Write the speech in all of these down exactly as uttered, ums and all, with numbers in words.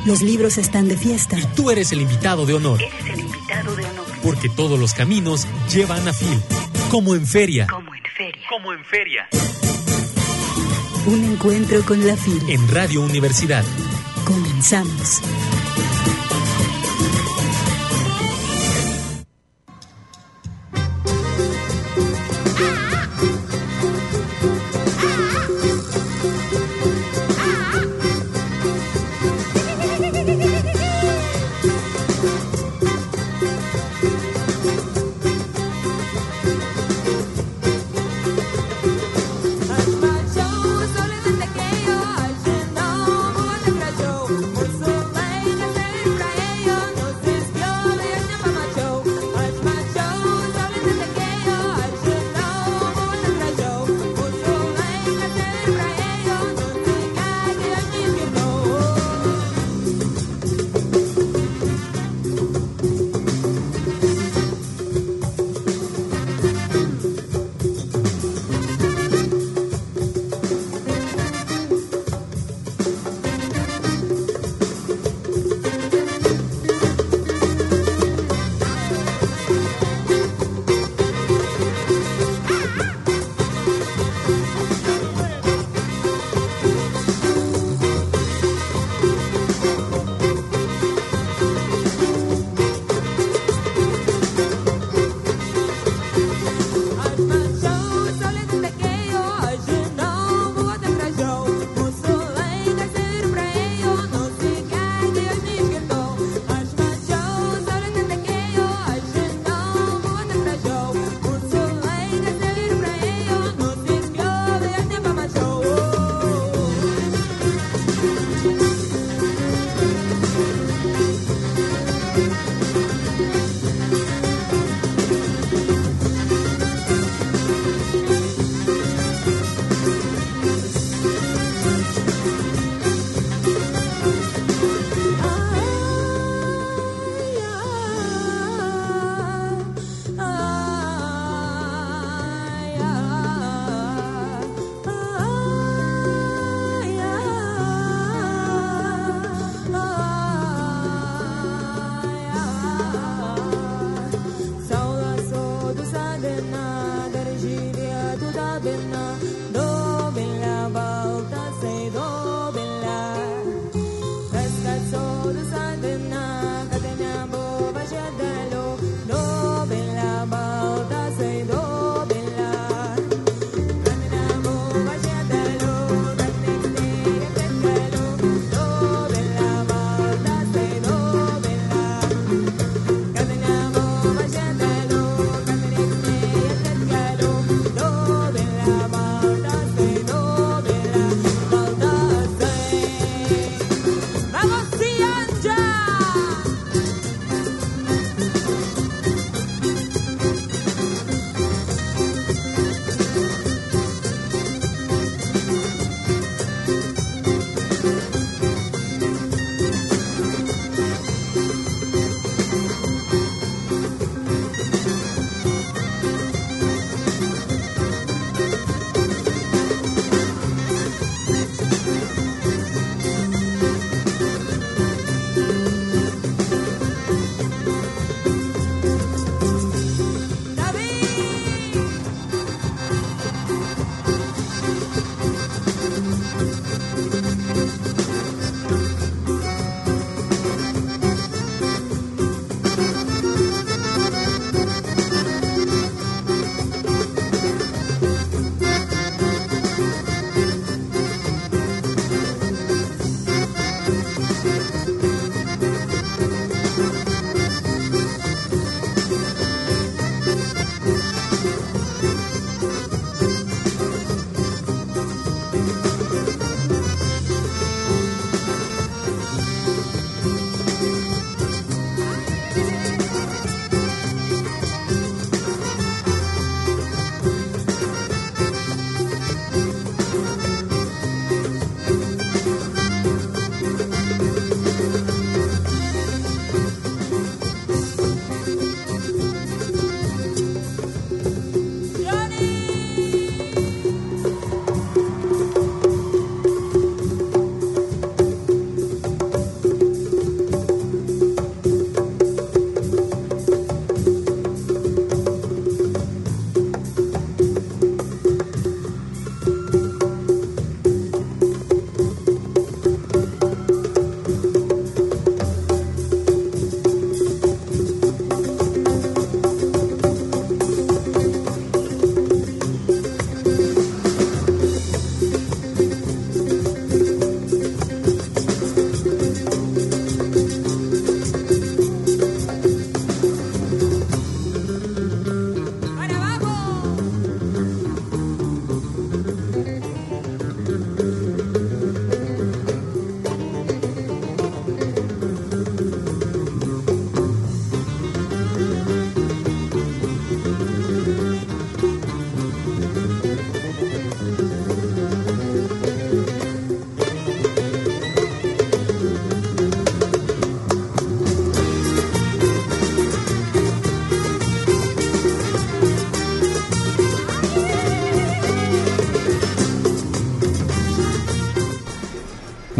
Los libros están de fiesta. Y tú eres el invitado de honor. Eres el invitado de honor. Porque todos los caminos llevan a Phil. Como en feria. Como en feria. Como en feria. Un encuentro con la Phil. En Radio Universidad. Comenzamos. Bella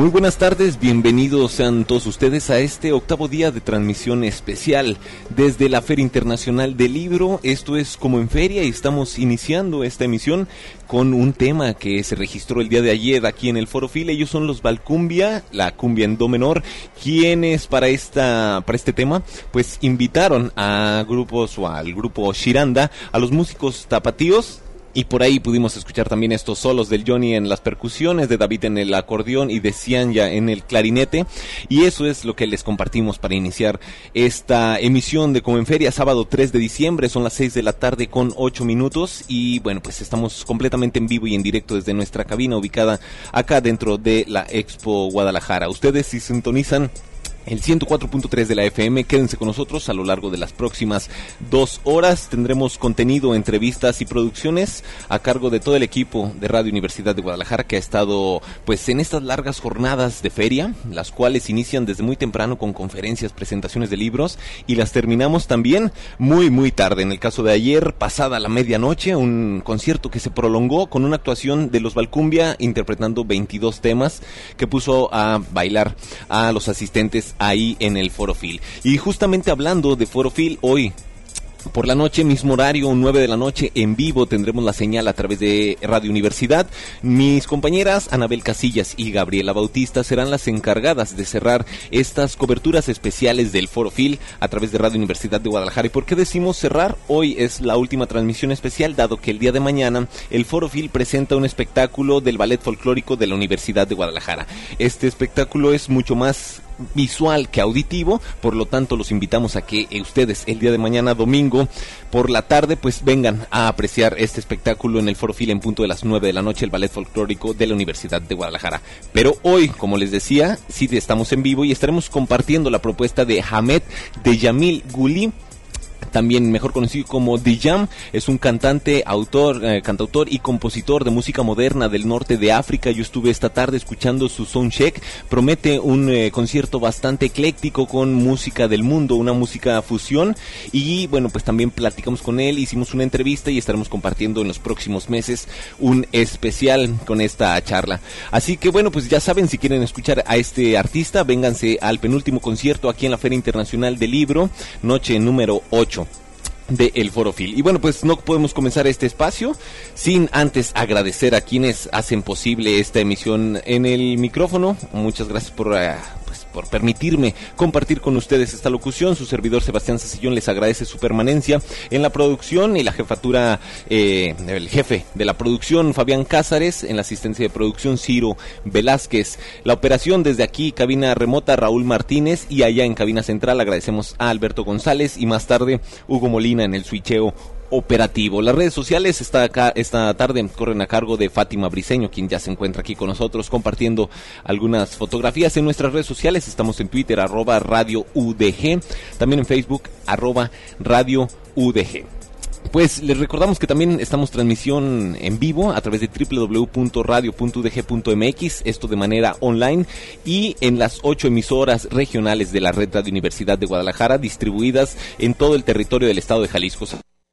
Muy buenas tardes, bienvenidos sean todos ustedes a este octavo día de transmisión especial desde la Feria Internacional del Libro. Esto es Como en Feria y estamos iniciando esta emisión con un tema que se registró el día de ayer aquí en el Foro Fil. Ellos son los Valcumbia, la cumbia en do menor, quienes para esta para este tema pues invitaron a grupos o al grupo Shiranda, a los músicos tapatíos. Y por ahí pudimos escuchar también estos solos del Johnny en las percusiones, de David en el acordeón y de Cianya en el clarinete. Y eso es lo que les compartimos para iniciar esta emisión de Como en Feria, sábado tres de diciembre, son las seis de la tarde con ocho minutos. Y bueno, pues estamos completamente en vivo y en directo desde nuestra cabina ubicada acá dentro de la Expo Guadalajara. Ustedes si sintonizan el ciento cuatro punto tres de la F M, quédense con nosotros a lo largo de las próximas dos horas. Tendremos contenido, entrevistas y producciones a cargo de todo el equipo de Radio Universidad de Guadalajara que ha estado pues en estas largas jornadas de feria, las cuales inician desde muy temprano con conferencias, presentaciones de libros y las terminamos también muy muy tarde. En el caso de ayer, pasada la medianoche, un concierto que se prolongó con una actuación de los Valcumbia interpretando veintidós temas que puso a bailar a los asistentes ahí en el Foro Fil. Y justamente hablando de Foro Fil, hoy por la noche, mismo horario, nueve de la noche, en vivo tendremos la señal a través de Radio Universidad. Mis compañeras Anabel Casillas y Gabriela Bautista serán las encargadas de cerrar estas coberturas especiales del Foro Fil a través de Radio Universidad de Guadalajara. ¿Y por qué decimos cerrar? Hoy es la última transmisión especial, dado que el día de mañana el Foro Fil presenta un espectáculo del Ballet Folclórico de la Universidad de Guadalajara. Este espectáculo es mucho más visual que auditivo, por lo tanto los invitamos a que ustedes el día de mañana domingo por la tarde pues vengan a apreciar este espectáculo en el Foro Fil en punto de las nueve de la noche, el Ballet Folclórico de la Universidad de Guadalajara. Pero hoy, como les decía, sí estamos en vivo y estaremos compartiendo la propuesta de Hamed de Yamil Guli, también mejor conocido como Dijam. Es un cantante, autor, eh, cantautor y compositor de música moderna del norte de África. Yo estuve esta tarde escuchando su soundcheck. Promete un eh, concierto bastante ecléctico con música del mundo, una música fusión. Y bueno, pues también platicamos con él, hicimos una entrevista y estaremos compartiendo en los próximos meses un especial con esta charla. Así que bueno, pues ya saben, si quieren escuchar a este artista, vénganse al penúltimo concierto aquí en la Feria Internacional del Libro, noche número ocho de el Foro Fil. Y bueno, pues no podemos comenzar este espacio sin antes agradecer a quienes hacen posible esta emisión en el micrófono. Muchas gracias por uh, pues, por permitirme compartir con ustedes esta locución. Su servidor Sebastián Sacillón les agradece su permanencia en la producción y la jefatura, eh, el jefe de la producción Fabián Cázares, en la asistencia de producción Ciro Velázquez, la operación desde aquí, cabina remota Raúl Martínez, y allá en cabina central agradecemos a Alberto González y más tarde Hugo Molina en el switcheo operativo. Las redes sociales esta, acá, esta tarde corren a cargo de Fátima Briceño, quien ya se encuentra aquí con nosotros compartiendo algunas fotografías en nuestras redes sociales. Estamos en Twitter, arroba Radio U D G, también en Facebook, arroba Radio U D G. Pues les recordamos que también estamos transmisión en vivo a través de doble u doble u doble u punto radio punto u d g punto m x, esto de manera online, y en las ocho emisoras regionales de la red Radio Universidad de Guadalajara, distribuidas en todo el territorio del estado de Jalisco.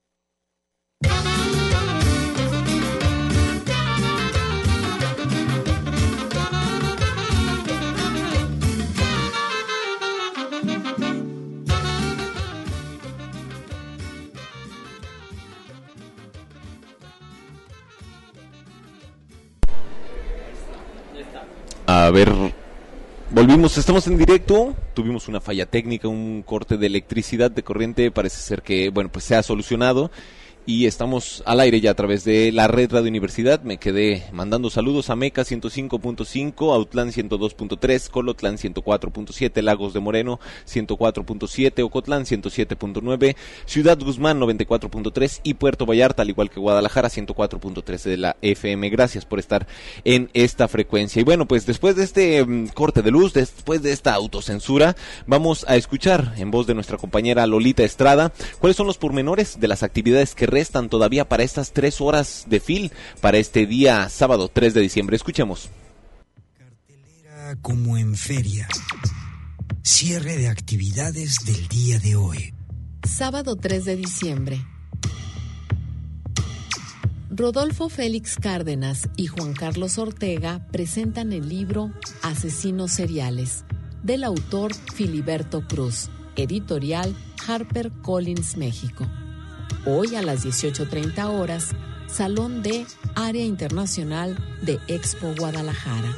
A ver, volvimos, estamos en directo, tuvimos una falla técnica, un corte de electricidad, de corriente, parece ser que, bueno, pues se ha solucionado y estamos al aire ya a través de la red Radio Universidad. Me quedé mandando saludos a Meca ciento cinco punto cinco, Autlán ciento dos punto tres, Colotlán ciento cuatro punto siete, Lagos de Moreno ciento cuatro punto siete, Ocotlán ciento siete punto nueve, Ciudad Guzmán noventa y cuatro punto tres y Puerto Vallarta, al igual que Guadalajara, ciento cuatro punto tres de la F M. Gracias por estar en esta frecuencia. Y bueno, pues después de este um, corte de luz, después de esta autocensura, vamos a escuchar en voz de nuestra compañera Lolita Estrada cuáles son los pormenores de las actividades que restan todavía para estas tres horas de fil para este día sábado tres de diciembre. Escuchemos. Cartelera Como en Feria. Cierre de actividades del día de hoy. Sábado tres de diciembre. Rodolfo Félix Cárdenas y Juan Carlos Ortega presentan el libro Asesinos seriales, del autor Filiberto Cruz, editorial HarperCollins México. Hoy a las dieciocho treinta horas, Salón D, Área Internacional de Expo Guadalajara.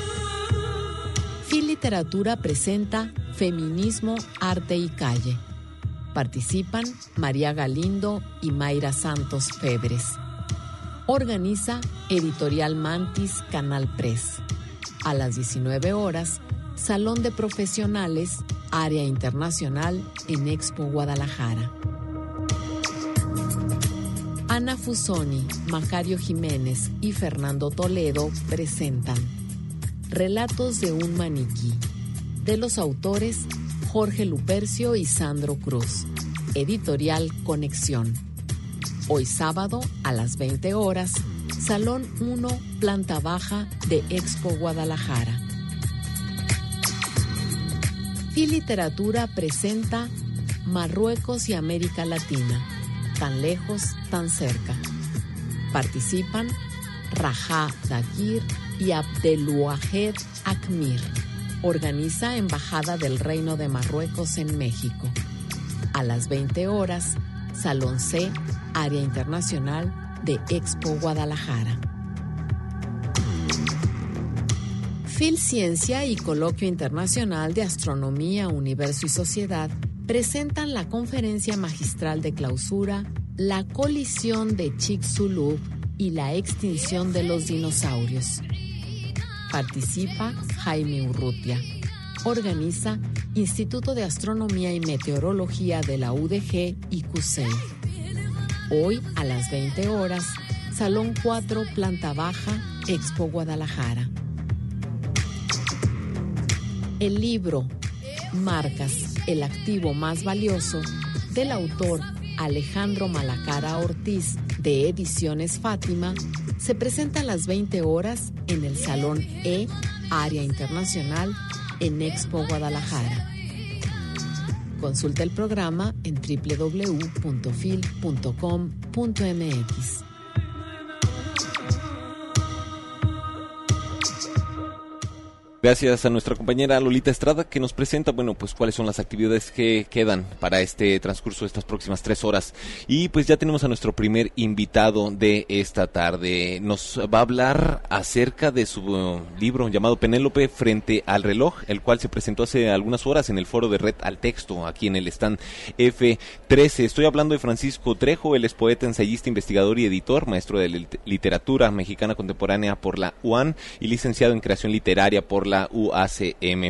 Fil Literatura presenta Feminismo, Arte y Calle. Participan María Galindo y Mayra Santos Febres. Organiza Editorial Mantis Canal Press. A las diecinueve horas, Salón de Profesionales, Área Internacional en Expo Guadalajara. Ana Fusoni, Macario Jiménez y Fernando Toledo presentan Relatos de un maniquí, de los autores Jorge Lupercio y Sandro Cruz, editorial Conexión. Hoy sábado a las veinte horas, Salón uno, planta baja de Expo Guadalajara. Fil Literatura presenta Marruecos y América Latina, tan lejos, tan cerca. Participan Raja Dakir y Abdelouahed Akmir. Organiza Embajada del Reino de Marruecos en México. A las veinte horas, Salón C, Área Internacional de Expo Guadalajara. Fil Ciencia y Coloquio Internacional de Astronomía, Universo y Sociedad presentan la conferencia magistral de clausura La colisión de Chicxulub y la extinción de los dinosaurios. Participa Jaime Urrutia. Organiza Instituto de Astronomía y Meteorología de la U D G y CUSEI. Hoy a las veinte horas, Salón cuatro, planta baja, Expo Guadalajara. El libro Marcas, el activo más valioso, del autor Alejandro Malacara Ortiz, de Ediciones Fátima, se presenta a las veinte horas en el Salón E, Área Internacional, en Expo Guadalajara. Consulta el programa en doble u doble u doble u punto fil punto com punto m x. Gracias a nuestra compañera Lolita Estrada, que nos presenta, bueno, pues cuáles son las actividades que quedan para este transcurso de estas próximas tres horas. Y pues ya tenemos a nuestro primer invitado de esta tarde. Nos va a hablar acerca de su uh, libro llamado Penélope frente al reloj, el cual se presentó hace algunas horas en el foro de Red al Texto, aquí en el stand F trece. Estoy hablando de Francisco Trejo. Él es poeta, ensayista, investigador y editor, maestro de literatura mexicana contemporánea por la U A N y licenciado en creación literaria por la U A C M.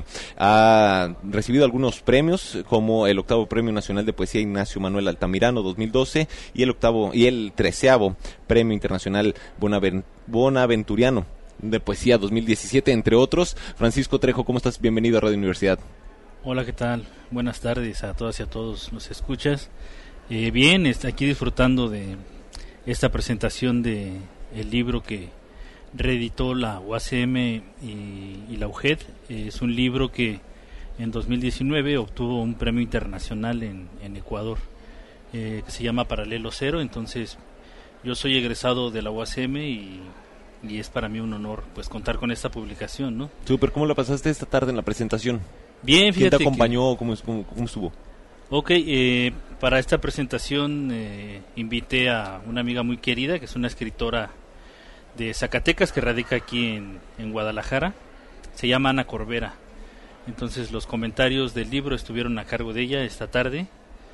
Ha recibido algunos premios, como el octavo Premio Nacional de Poesía Ignacio Manuel Altamirano dos mil doce y el octavo y el treceavo Premio Internacional Bonaventuriano de Poesía dos mil diecisiete, entre otros. Francisco Trejo, ¿cómo estás? Bienvenido a Radio Universidad. Hola, ¿qué tal? Buenas tardes a todas y a todos los escuchas. Eh, bien, está aquí disfrutando de esta presentación de el libro que reeditó la U A C M y, y la U G E D. Es un libro que en dos mil diecinueve obtuvo un premio internacional en, en Ecuador, eh, que se llama Paralelo Cero. Entonces yo soy egresado de la U A C M y, y es para mí un honor pues contar con esta publicación, ¿no? Súper, ¿cómo la pasaste esta tarde en la presentación? Bien, fíjate. ¿Quién te acompañó? Que... ¿Cómo, cómo, ¿Cómo estuvo? Ok, eh, para esta presentación eh, invité a una amiga muy querida, que es una escritora de Zacatecas que radica aquí en, en Guadalajara. Se llama Ana Corbera. Entonces los comentarios del libro estuvieron a cargo de ella esta tarde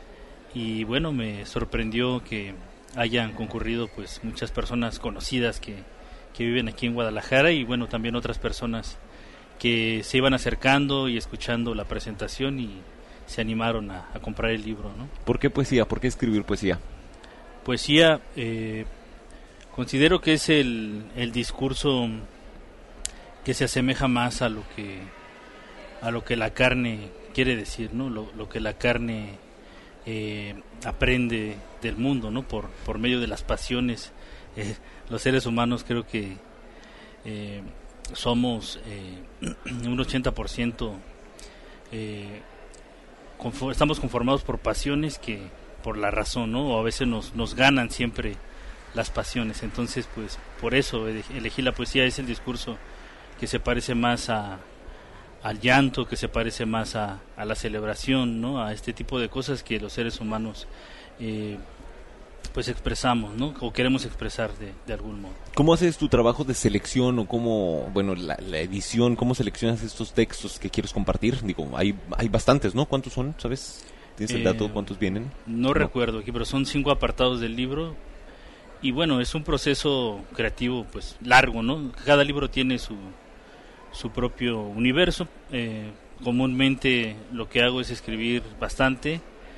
y bueno, me sorprendió que hayan concurrido pues muchas personas conocidas que, que viven aquí en Guadalajara y bueno, también otras personas que se iban acercando y escuchando la presentación y se animaron a, a comprar el libro, ¿no? ¿Por qué poesía? ¿Por qué escribir poesía? Poesía, eh, considero que es el, el discurso que se asemeja más a lo que a lo que la carne quiere decir, ¿no? Lo, lo que la carne eh, aprende del mundo, ¿no? Por por medio de las pasiones. Eh, los seres humanos creo que eh, somos eh, un ochenta por ciento eh, conform- estamos conformados por pasiones que por la razón, ¿no? O a veces nos nos ganan siempre las pasiones. Entonces, pues por eso elegí la poesía. Es el discurso que se parece más a al llanto, que se parece más a, a la celebración, ¿no? A este tipo de cosas que los seres humanos eh, pues expresamos, ¿no? O queremos expresar de, de algún modo. ¿Cómo haces tu trabajo de selección o cómo, bueno, la, la edición, cómo seleccionas estos textos que quieres compartir? Digo, hay hay bastantes, ¿no? ¿Cuántos son, sabes? ¿Tienes el dato? ¿Cuántos vienen? No, no recuerdo aquí, pero son cinco apartados del libro. Y bueno, es un proceso creativo pues largo, ¿no? Cada libro tiene su su propio universo. Eh, comúnmente lo que hago es escribir bastante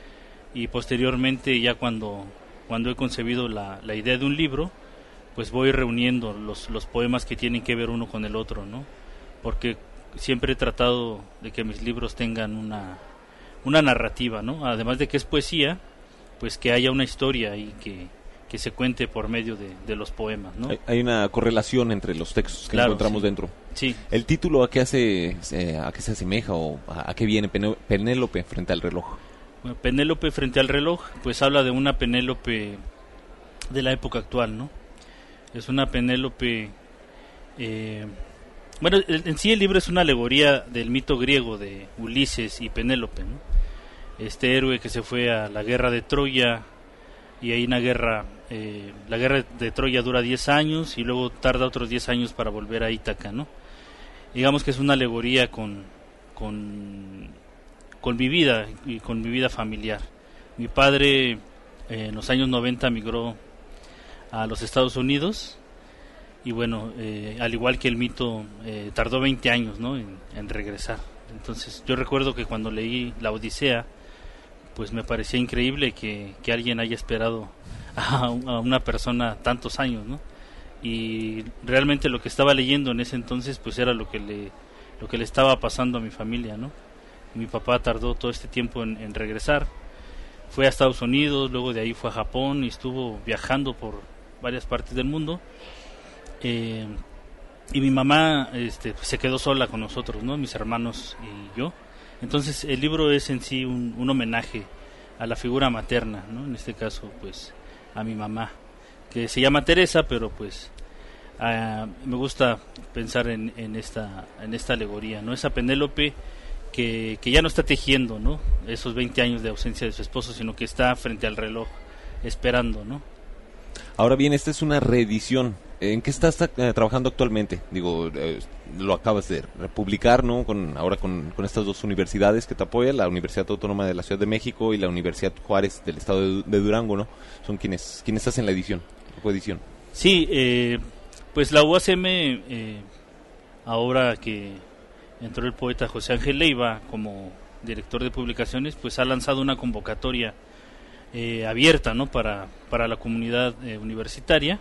y posteriormente ya cuando cuando he concebido la, la idea de un libro, pues voy reuniendo los, los poemas que tienen que ver uno con el otro, ¿no? Porque siempre he tratado de que mis libros tengan una, una narrativa, ¿no? Además de que es poesía, pues que haya una historia y que que se cuente por medio de, de los poemas, ¿no? Hay, hay una correlación entre los textos que claro, encontramos sí. dentro. Sí. ¿El título a qué hace, eh, a qué se asemeja o a, a qué viene Pené- Penélope frente al reloj? Bueno, Penélope frente al reloj, pues habla de una Penélope de la época actual, ¿no? Es una Penélope, eh, bueno, el, en sí el libro es una alegoría del mito griego de Ulises y Penélope, ¿no? Este héroe que se fue a la guerra de Troya y hay una guerra, eh, la guerra de Troya dura diez años y luego tarda otros diez años para volver a Ítaca, ¿no? Digamos que es una alegoría con, con, con mi vida y con mi vida familiar. Mi padre eh, en los años noventa migró a los Estados Unidos y bueno, eh, al igual que el mito, eh, tardó veinte años, ¿no? en, en regresar. Entonces yo recuerdo que cuando leí La Odisea, pues me parecía increíble que, que alguien haya esperado a, a una persona tantos años, ¿no? Y realmente lo que estaba leyendo en ese entonces pues era lo que le lo que le estaba pasando a mi familia, ¿no? Mi papá tardó todo este tiempo en, en regresar, fue a Estados Unidos, luego de ahí fue a Japón y estuvo viajando por varias partes del mundo, eh, y mi mamá este, pues, se quedó sola con nosotros, ¿no? Mis hermanos y yo. Entonces el libro es en sí un, un homenaje a la figura materna, ¿no? En este caso, pues, a mi mamá, que se llama Teresa, pero pues uh, me gusta pensar en, en esta en esta alegoría, ¿no? Esa Penélope que, que ya no está tejiendo, ¿no? Esos veinte años de ausencia de su esposo, sino que está frente al reloj esperando, ¿no? Ahora bien, esta es una reedición. ¿En qué estás eh, trabajando actualmente? Digo, eh, lo acabas de republicar, ¿no? Con, ahora con, con estas dos universidades que te apoyan, la Universidad Autónoma de la Ciudad de México y la Universidad Juárez del Estado de, de Durango, ¿no? Son quienes quienes hacen la edición, la coedición. Sí, eh, pues la U A C M, eh, ahora que entró el poeta José Ángel Leiva como director de publicaciones, pues ha lanzado una convocatoria eh, abierta, ¿no? Para, para la comunidad eh, universitaria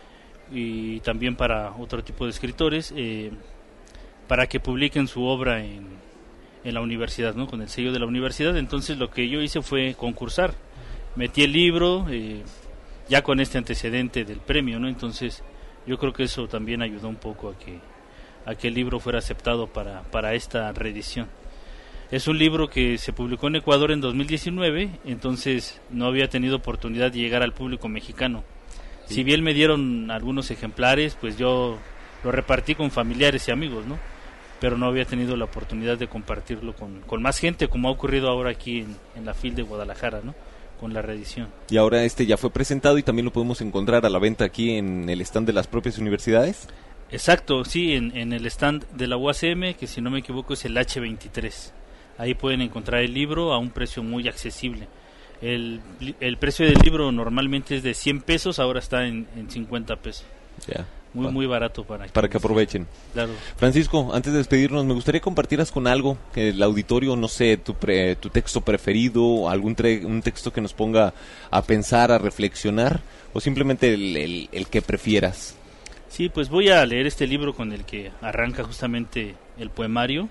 y también para otro tipo de escritores, eh, para que publiquen su obra en, en la universidad, ¿no? Con el sello de la universidad. Entonces lo que yo hice fue concursar, metí el libro eh, ya con este antecedente del premio, ¿no? Entonces yo creo que eso también ayudó un poco a que a que el libro fuera aceptado para, para esta reedición. Es un libro que se publicó en Ecuador en dos mil diecinueve, entonces no había tenido oportunidad de llegar al público mexicano. Sí. Si bien me dieron algunos ejemplares, pues yo lo repartí con familiares y amigos, ¿no? Pero no había tenido la oportunidad de compartirlo con, con más gente, como ha ocurrido ahora aquí en, en la F I L de Guadalajara, ¿no? Con la reedición. Y ahora este ya fue presentado y también lo podemos encontrar a la venta aquí en el stand de las propias universidades. Exacto, sí, en, en el stand de la U A C M, que si no me equivoco es el hache veintitrés. Ahí pueden encontrar el libro a un precio muy accesible. El, el precio del libro normalmente es de cien pesos, ahora está en, en cincuenta pesos. Ya. Muy, muy barato para, para que aprovechen. Claro. Francisco, antes de despedirnos, me gustaría compartieras con algo, que el auditorio, no sé, tu, pre, tu texto preferido, algún tre, un texto que nos ponga a pensar, a reflexionar, o simplemente el, el, el que prefieras. Sí, pues voy a leer este libro con el que arranca justamente el poemario,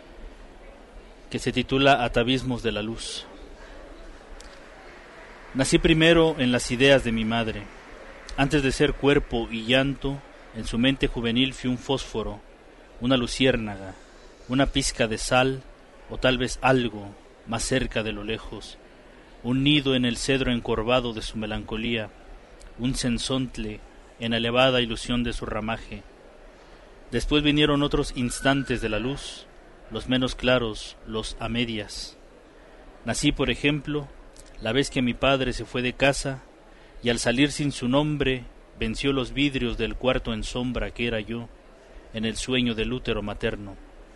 que se titula Atavismos de la Luz. Nací primero en las ideas de mi madre. Antes de ser cuerpo y llanto, en su mente juvenil fui un fósforo, una luciérnaga, una pizca de sal, o tal vez algo más cerca de lo lejos, un nido en el cedro encorvado de su melancolía, un cenzontle en elevada ilusión de su ramaje. Después vinieron otros instantes de la luz, los menos claros, los a medias. Nací, por ejemplo, la vez que mi padre se fue de casa y al salir sin su nombre venció los vidrios del cuarto en sombra que era yo, en el sueño del útero materno.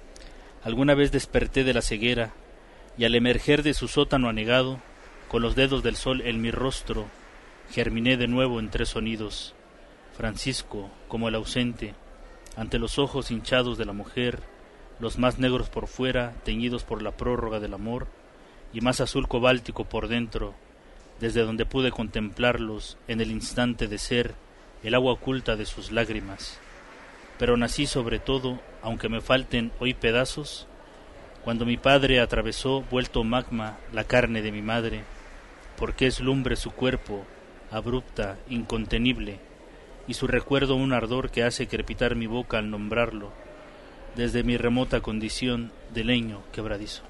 Alguna vez desperté de la ceguera y al emerger de su sótano anegado, con los dedos del sol en mi rostro, germiné de nuevo en tres sonidos. Francisco, como el ausente, ante los ojos hinchados de la mujer, los más negros por fuera, teñidos por la prórroga del amor, y más azul cobáltico por dentro, desde donde pude contemplarlos en el instante de ser el agua oculta de sus lágrimas. Pero nací sobre todo, aunque me falten hoy pedazos, cuando mi padre atravesó, vuelto magma, la carne de mi madre, porque es lumbre su cuerpo, abrupta, incontenible, y su recuerdo un ardor que hace crepitar mi boca al nombrarlo, desde mi remota condición de leño quebradizo.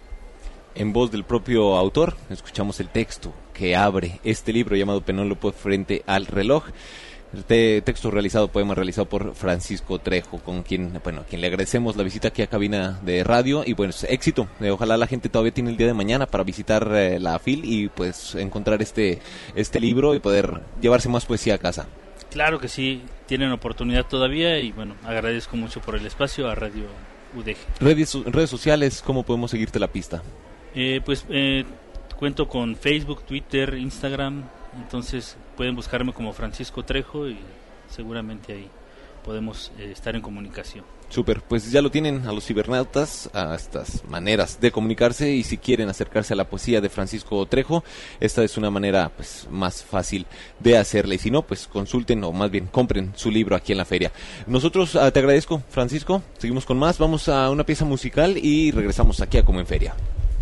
En voz del propio autor, escuchamos el texto que abre este libro llamado Penélope frente al reloj. Este texto realizado, poema realizado por Francisco Trejo, con quien, bueno, a quien le agradecemos la visita aquí a cabina de radio y bueno, éxito. Eh, ojalá la gente todavía tiene el día de mañana para visitar eh, la F I L y pues encontrar este este libro y poder llevarse más poesía a casa. Claro que sí, tienen oportunidad todavía y bueno, agradezco mucho por el espacio a Radio U D G. Redes, redes sociales, ¿cómo podemos seguirte la pista? Eh, pues eh, cuento con Facebook, Twitter, Instagram, entonces pueden buscarme como Francisco Trejo y seguramente ahí podemos eh, estar en comunicación. Súper, pues ya lo tienen a los cibernautas, a estas maneras de comunicarse y si quieren acercarse a la poesía de Francisco Trejo, esta es una manera pues más fácil de hacerla y si no, pues consulten o más bien compren su libro aquí en la feria. Nosotros uh, te agradezco, Francisco, seguimos con más, vamos a una pieza musical y regresamos aquí a Como en Feria.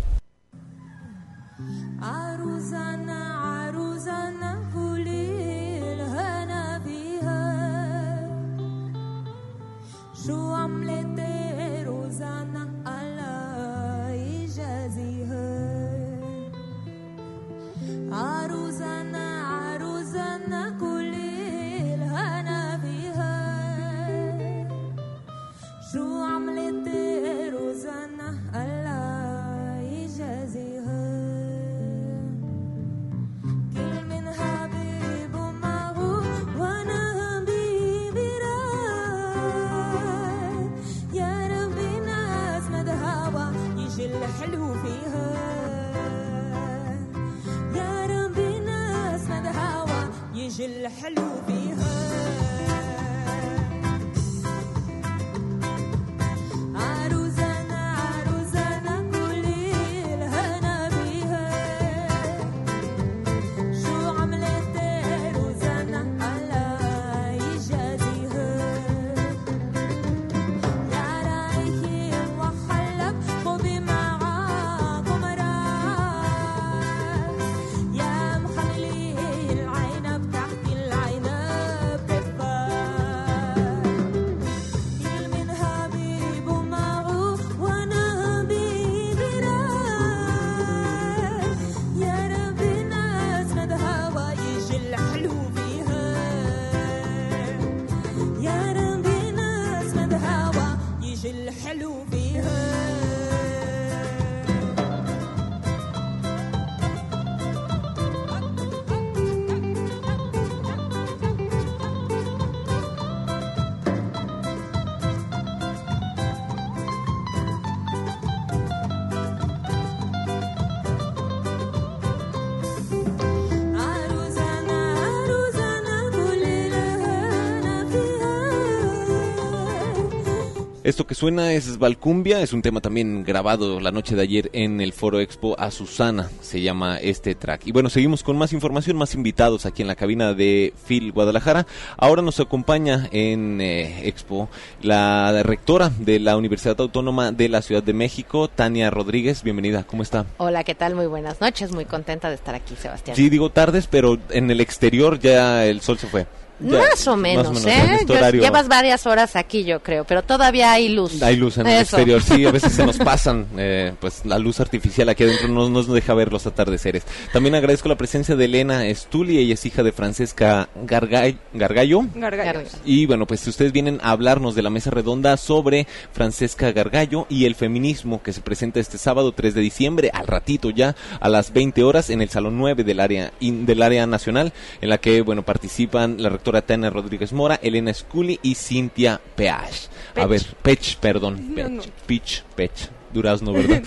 شو عملت روزانا الله يجازيها عروزانا عروزانا كل الهنا فيها شو عملت روزانا الله يجازيها كل من حبيب ومعه وانا الحلو فيها يا ربي ناس مد هوا يجي الحلو فيها عروزانا عروزانا كل الهنا بيها شو عملت روزانا الله يجازيها يا رايحي وحلك خذي الحلو فيها Esto que suena es Valcumbia, es un tema también grabado la noche de ayer en el Foro Expo Azucena, se llama este track. Y bueno, seguimos con más información, más invitados aquí en la cabina de F I L Guadalajara. Ahora nos acompaña en eh, Expo la rectora de la Universidad Autónoma de la Ciudad de México, Tania Rodríguez, bienvenida, ¿cómo está? Hola, ¿qué tal? Muy buenas noches, muy contenta de estar aquí, Sebastián. Sí, digo tardes, pero en el exterior ya el sol se fue. Ya, más o menos, más o menos ¿eh? en este Yo- horario. llevas varias horas aquí, yo creo, pero todavía hay luz. Hay luz en el Eso. exterior, sí, a veces se nos pasan, eh, pues la luz artificial aquí adentro no nos deja ver los atardeceres. También agradezco la presencia de Elena Stulli, ella es hija de Francesca Gargay- Gargallo. Gargallo. Y bueno, pues ustedes vienen a hablarnos de la mesa redonda sobre Francesca Gargallo y el feminismo que se presenta este sábado tres de diciembre, al ratito ya, a las veinte horas, en el Salón nueve del área in- del área nacional, en la que, bueno, participan la rectora Tania Rodríguez Mora, Elena Scully y Cintia Peach. A Pech. ver, Pech, perdón, No, Pech, no. Pech, Pech. Durazno, ¿verdad?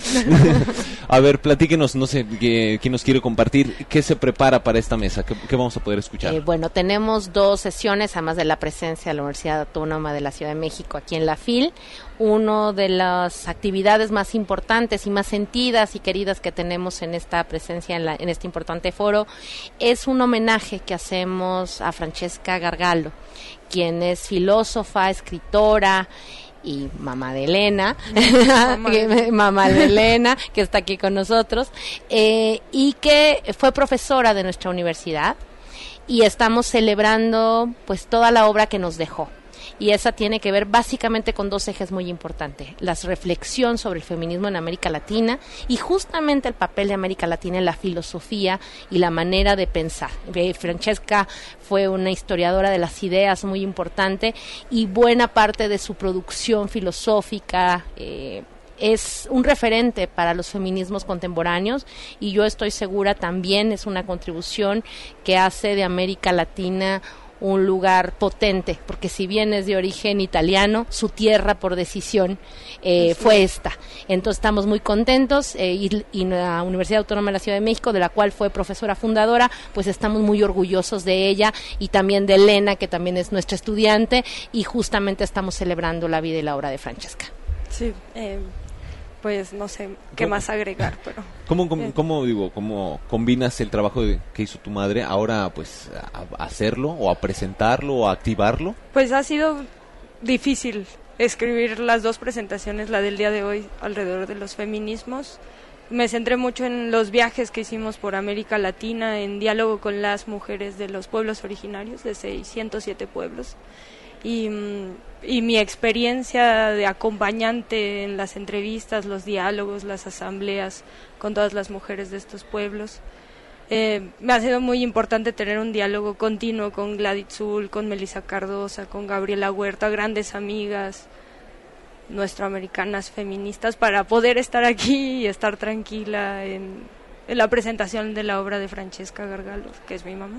A ver, platíquenos, no sé, ¿qué- ¿quién nos quiere compartir? ¿Qué se prepara para esta mesa? ¿Qué, qué vamos a poder escuchar? Eh, bueno, tenemos dos sesiones, además de la presencia de la Universidad Autónoma de la Ciudad de México aquí en la F I L. Una de las actividades más importantes y más sentidas y queridas que tenemos en esta presencia, en, la, en este importante foro, es un homenaje que hacemos a Francesca Gargallo, quien es filósofa, escritora y mamá de Elena, Mamá de- mamá de Elena, que está aquí con nosotros, eh, y que fue profesora de nuestra universidad, y estamos celebrando pues toda la obra que nos dejó. Y esa tiene que ver básicamente con dos ejes muy importantes: la reflexión sobre el feminismo en América Latina y justamente el papel de América Latina en la filosofía y la manera de pensar. Eh, Francesca fue una historiadora de las ideas muy importante, y buena parte de su producción filosófica eh, es un referente para los feminismos contemporáneos, y yo estoy segura también es una contribución que hace de América Latina un lugar potente, porque si bien es de origen italiano, su tierra por decisión eh, fue esta. Entonces estamos muy contentos, eh, y, y la Universidad Autónoma de la Ciudad de México, de la cual fue profesora fundadora, pues estamos muy orgullosos de ella, y también de Elena, que también es nuestra estudiante, y justamente estamos celebrando la vida y la obra de Francesca. Sí, eh, pues no sé qué ¿Cómo? más agregar, pero... ¿Cómo, cómo, Eh. cómo, digo, cómo combinas el trabajo de- que hizo tu madre ahora, pues, a, a hacerlo, o a presentarlo, o a activarlo? Pues ha sido difícil escribir las dos presentaciones, la del día de hoy alrededor de los feminismos. Me centré mucho en los viajes que hicimos por América Latina, en diálogo con las mujeres de los pueblos originarios, de seiscientos siete pueblos. Y, mm, y mi experiencia de acompañante en las entrevistas, los diálogos, las asambleas con todas las mujeres de estos pueblos. Eh, me ha sido muy importante tener un diálogo continuo con Gladys Zul, con Melissa Cardosa, con Gabriela Huerta, grandes amigas nuestroamericanas feministas, para poder estar aquí y estar tranquila en, en la presentación de la obra de Francesca Gargallo, que es mi mamá,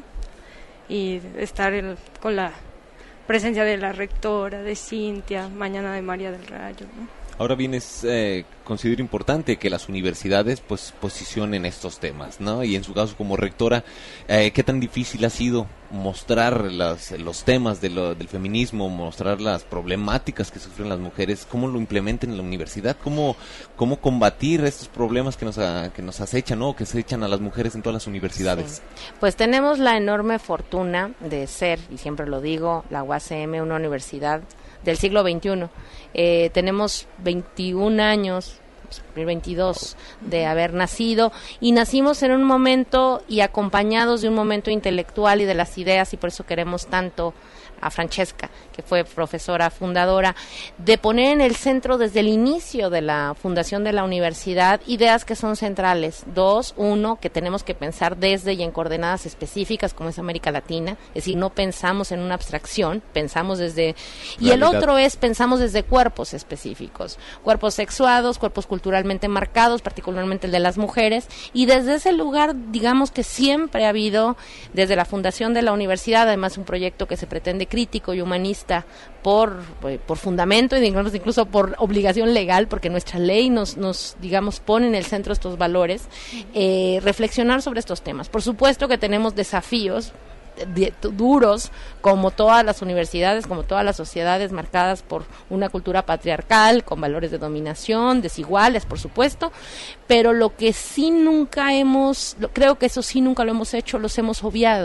y estar en- con la presencia de la rectora, de Cintia, mañana de María del Rayo, ¿no? Ahora bien, es, eh, considero importante que las universidades, pues, posicionen estos temas, ¿no? Y en su caso, como rectora, eh, ¿qué tan difícil ha sido mostrar las, los temas de lo- del feminismo, mostrar las problemáticas que sufren las mujeres, cómo lo implementan en la universidad, cómo, cómo combatir estos problemas que nos, a- que nos acechan, ¿no? Que se echan a las mujeres en todas las universidades? Sí. Pues tenemos la enorme fortuna de ser, y siempre lo digo, la U A C M, una universidad del siglo veintiuno. Eh, tenemos veintiún años, veintidós, de haber nacido, y nacimos en un momento y acompañados de un momento intelectual y de las ideas, y por eso queremos tanto a Francesca, que fue profesora fundadora, de poner en el centro desde el inicio de la fundación de la universidad ideas que son centrales. Dos, uno, que tenemos que pensar desde y en coordenadas específicas como es América Latina, es decir, no pensamos en una abstracción, pensamos desde... Y el Realidad. otro es, pensamos desde cuerpos específicos, cuerpos sexuados, cuerpos culturalmente marcados, particularmente el de las mujeres, y desde ese lugar, digamos que siempre ha habido, desde la fundación de la universidad, además un proyecto que se pretende crítico y humanista por, por fundamento y digamos incluso por obligación legal, porque nuestra ley nos, nos digamos, pone en el centro estos valores, eh, reflexionar sobre estos temas. Por supuesto que tenemos desafíos de- duros, como todas las universidades, como todas las sociedades marcadas por una cultura patriarcal, con valores de dominación, desiguales, por supuesto, pero lo que sí nunca hemos, lo- creo que eso sí nunca lo hemos hecho, los hemos obviado.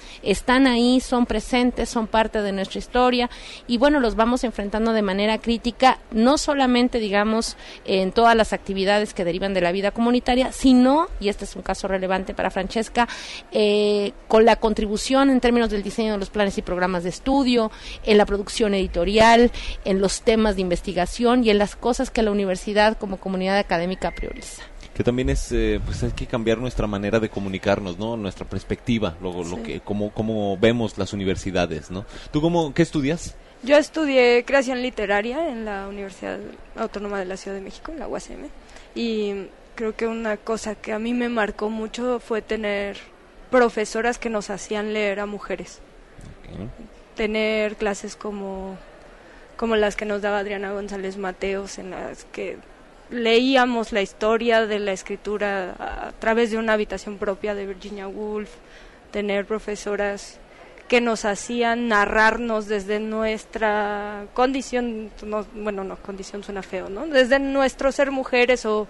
están ahí, son presentes, son parte de nuestra historia y bueno, los vamos enfrentando de manera crítica, no solamente digamos en todas las actividades que derivan de la vida comunitaria, sino, y este es un caso relevante para Francesca, eh, con la contribución en términos del diseño de los planes y programas de estudio, en la producción editorial, en los temas de investigación y en las cosas que la universidad como comunidad académica prioriza. Que también es, eh, pues hay que cambiar nuestra manera de comunicarnos, ¿no? Nuestra perspectiva, lo, Sí. lo que, cómo, cómo vemos las universidades, ¿no? ¿Tú cómo, qué estudias? Yo estudié creación literaria en la Universidad Autónoma de la Ciudad de México, en la U A S M, y creo que una cosa que a mí me marcó mucho fue tener profesoras que nos hacían leer a mujeres. Okay. Tener clases como, como las que nos daba Adriana González Mateos, en las que leíamos la historia de la escritura a través de una habitación propia de Virginia Woolf, tener profesoras que nos hacían narrarnos desde nuestra condición, no, bueno, no, condición suena feo, ¿no? Desde nuestro ser mujeres o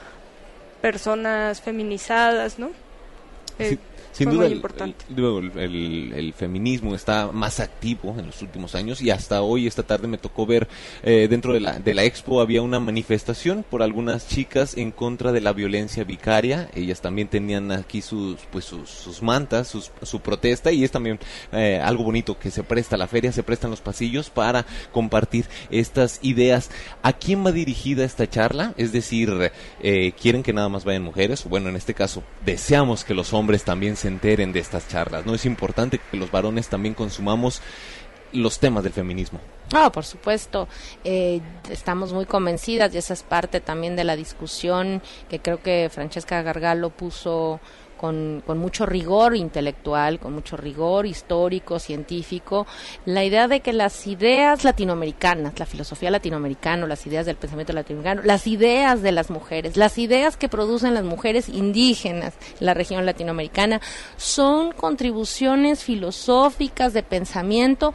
personas feminizadas, ¿no? Eh, Sí. Sin fue duda, muy el, importante. el, luego el, el- el feminismo está más activo en los últimos años y hasta hoy, esta tarde, me tocó ver eh, dentro de la, de la expo había una manifestación por algunas chicas en contra de la violencia vicaria. Ellas también tenían aquí sus pues sus, sus mantas, sus, su protesta, y es también eh, algo bonito que se presta la feria, se prestan los pasillos para compartir estas ideas. ¿A quién va dirigida esta charla? Es decir, eh, ¿quieren que nada más vayan mujeres? Bueno, en este caso, deseamos que los hombres también se enteren de estas charlas, ¿no? Es importante que los varones también consumamos los temas del feminismo. Ah, por supuesto, eh, estamos muy convencidas y esa es parte también de la discusión que creo que Francesca Gargalo puso con, con mucho rigor intelectual, con mucho rigor histórico, científico, la idea de que las ideas latinoamericanas, la filosofía latinoamericana, las ideas del pensamiento latinoamericano, las ideas de las mujeres, las ideas que producen las mujeres indígenas en la región latinoamericana, son contribuciones filosóficas de pensamiento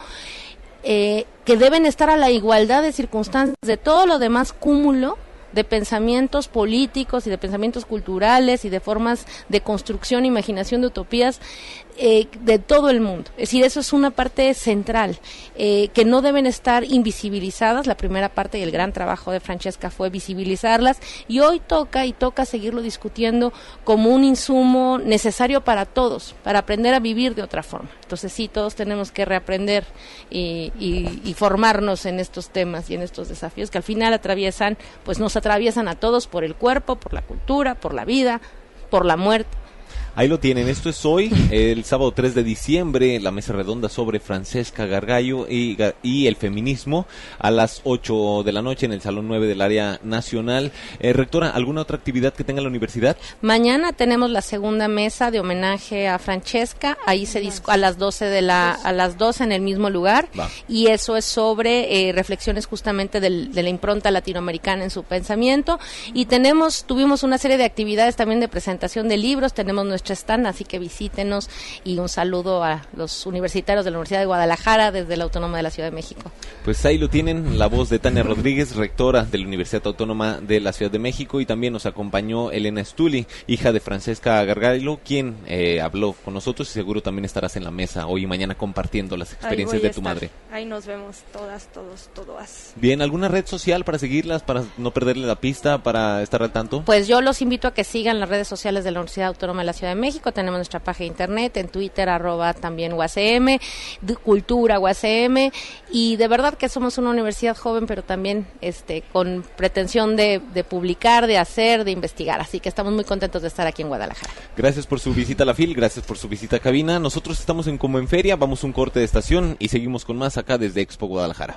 eh, que deben estar a la igualdad de circunstancias de todo lo demás cúmulo de pensamientos políticos y de pensamientos culturales y de formas de construcción, imaginación de utopías eh, de todo el mundo. Es decir, eso es una parte central, eh, que no deben estar invisibilizadas. La primera parte y el gran trabajo de Francesca fue visibilizarlas, y hoy toca y toca seguirlo discutiendo como un insumo necesario para todos, para aprender a vivir de otra forma. Entonces sí, todos tenemos que reaprender y, y, y formarnos en estos temas y en estos desafíos que al final atraviesan, pues nos atraviesan a todos por el cuerpo, por la cultura, por la vida, por la muerte. Ahí lo tienen, esto es hoy, el sábado tres de diciembre, la mesa redonda sobre Francesca Gargallo y, y el feminismo, a las ocho de la noche en el Salón nueve del Área Nacional. Eh, rectora, ¿alguna otra actividad que tenga la universidad? Mañana tenemos la segunda mesa de homenaje a Francesca, ahí se discu- a las doce de la a las doce en el mismo lugar. Va. Y eso es sobre eh, reflexiones justamente del, de la impronta latinoamericana en su pensamiento, y tenemos tuvimos una serie de actividades también de presentación de libros, tenemos nuestra stand, así que visítenos, y un saludo a los universitarios de la Universidad de Guadalajara desde la Autónoma de la Ciudad de México. Pues ahí lo tienen, la voz de Tania Rodríguez, rectora de la Universidad Autónoma de la Ciudad de México, y también nos acompañó Elena Stulli, hija de Francesca Gargallo, quien eh, habló con nosotros, y seguro también estarás en la mesa hoy y mañana compartiendo las experiencias Ahí voy a de tu estar. madre. Ahí nos vemos todas, todos, todas. Bien, ¿alguna red social para seguirlas, para no perderle la pista, para estar al tanto? Pues yo los invito a que sigan las redes sociales de la Universidad Autónoma de la Ciudad de México. Tenemos nuestra página de internet, en Twitter, arroba también U A C M, de Cultura U A C M, y de verdad que somos una universidad joven, pero también este con pretensión de, de publicar, de hacer, de investigar. Así que estamos muy contentos de estar aquí en Guadalajara. Gracias por su visita a la FIL, gracias por su visita a cabina. Nosotros estamos en Como en Feria, vamos a un corte de estación y seguimos con más acá desde Expo Guadalajara.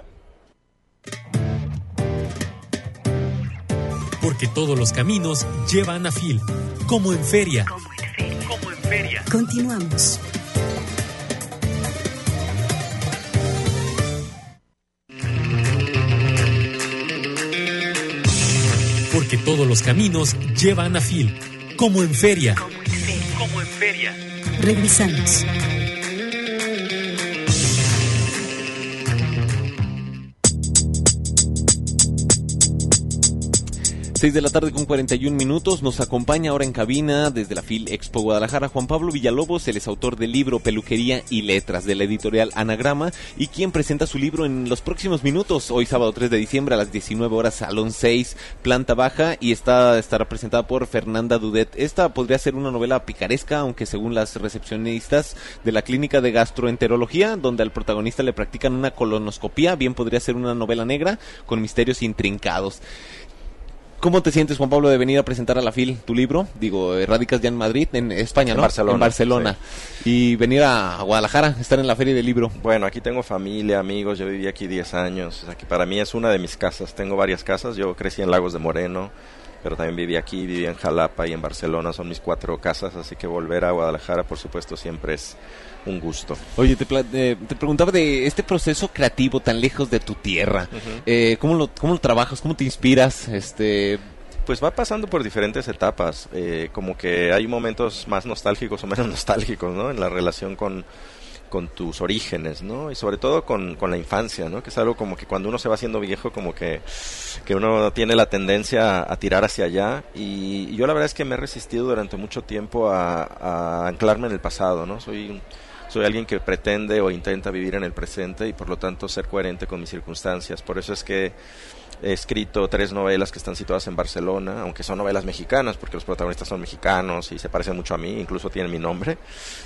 Porque todos los caminos llevan a Fil, como en feria. Como en feria. Continuamos. Porque todos los caminos llevan a Fil, como en feria. Como en feria. Regresamos. seis de la tarde con cuarenta y un minutos. Nos acompaña ahora en cabina desde la FIL Expo Guadalajara Juan Pablo Villalobos. Él es autor del libro Peluquería y Letras de la editorial Anagrama y quien presenta su libro en los próximos minutos. Hoy sábado tres de diciembre a las diecinueve horas, Salón seis, planta baja, y está estará presentada por Fernanda Dudet. Esta podría ser una novela picaresca, aunque según las recepcionistas de la Clínica de Gastroenterología, donde al protagonista le practican una colonoscopía, bien podría ser una novela negra con misterios intrincados. ¿Cómo te sientes, Juan Pablo, de venir a presentar a la FIL tu libro? Digo, eh, radicas ya en Madrid, en España, ¿no? En Barcelona. En Barcelona. Sí. Y venir a Guadalajara, estar en la Feria del Libro. Bueno, aquí tengo familia, amigos, yo viví aquí diez años. O sea, que para mí es una de mis casas. Tengo varias casas, yo crecí en Lagos de Moreno, pero también viví aquí, viví en Jalapa y en Barcelona, son mis cuatro casas, así que volver a Guadalajara, por supuesto, siempre es un gusto. Oye, te, eh, te preguntaba de este proceso creativo tan lejos de tu tierra. Uh-huh. eh, ¿cómo, lo, ¿Cómo lo trabajas? ¿Cómo te inspiras? Este... Pues va pasando por diferentes etapas, eh, como que hay momentos más nostálgicos o menos nostálgicos, ¿no? En la relación con, con tus orígenes, ¿no? Y sobre todo con, con la infancia, ¿no? Que es algo como que cuando uno se va haciendo viejo, como que, que uno tiene la tendencia a, a tirar hacia allá. Y, y yo la verdad es que me he resistido durante mucho tiempo a, a anclarme en el pasado, ¿no? Soy... Soy alguien que pretende o intenta vivir en el presente y por lo tanto ser coherente con mis circunstancias. Por eso es que he escrito tres novelas que están situadas en Barcelona, aunque son novelas mexicanas, porque los protagonistas son mexicanos y se parecen mucho a mí, incluso tienen mi nombre.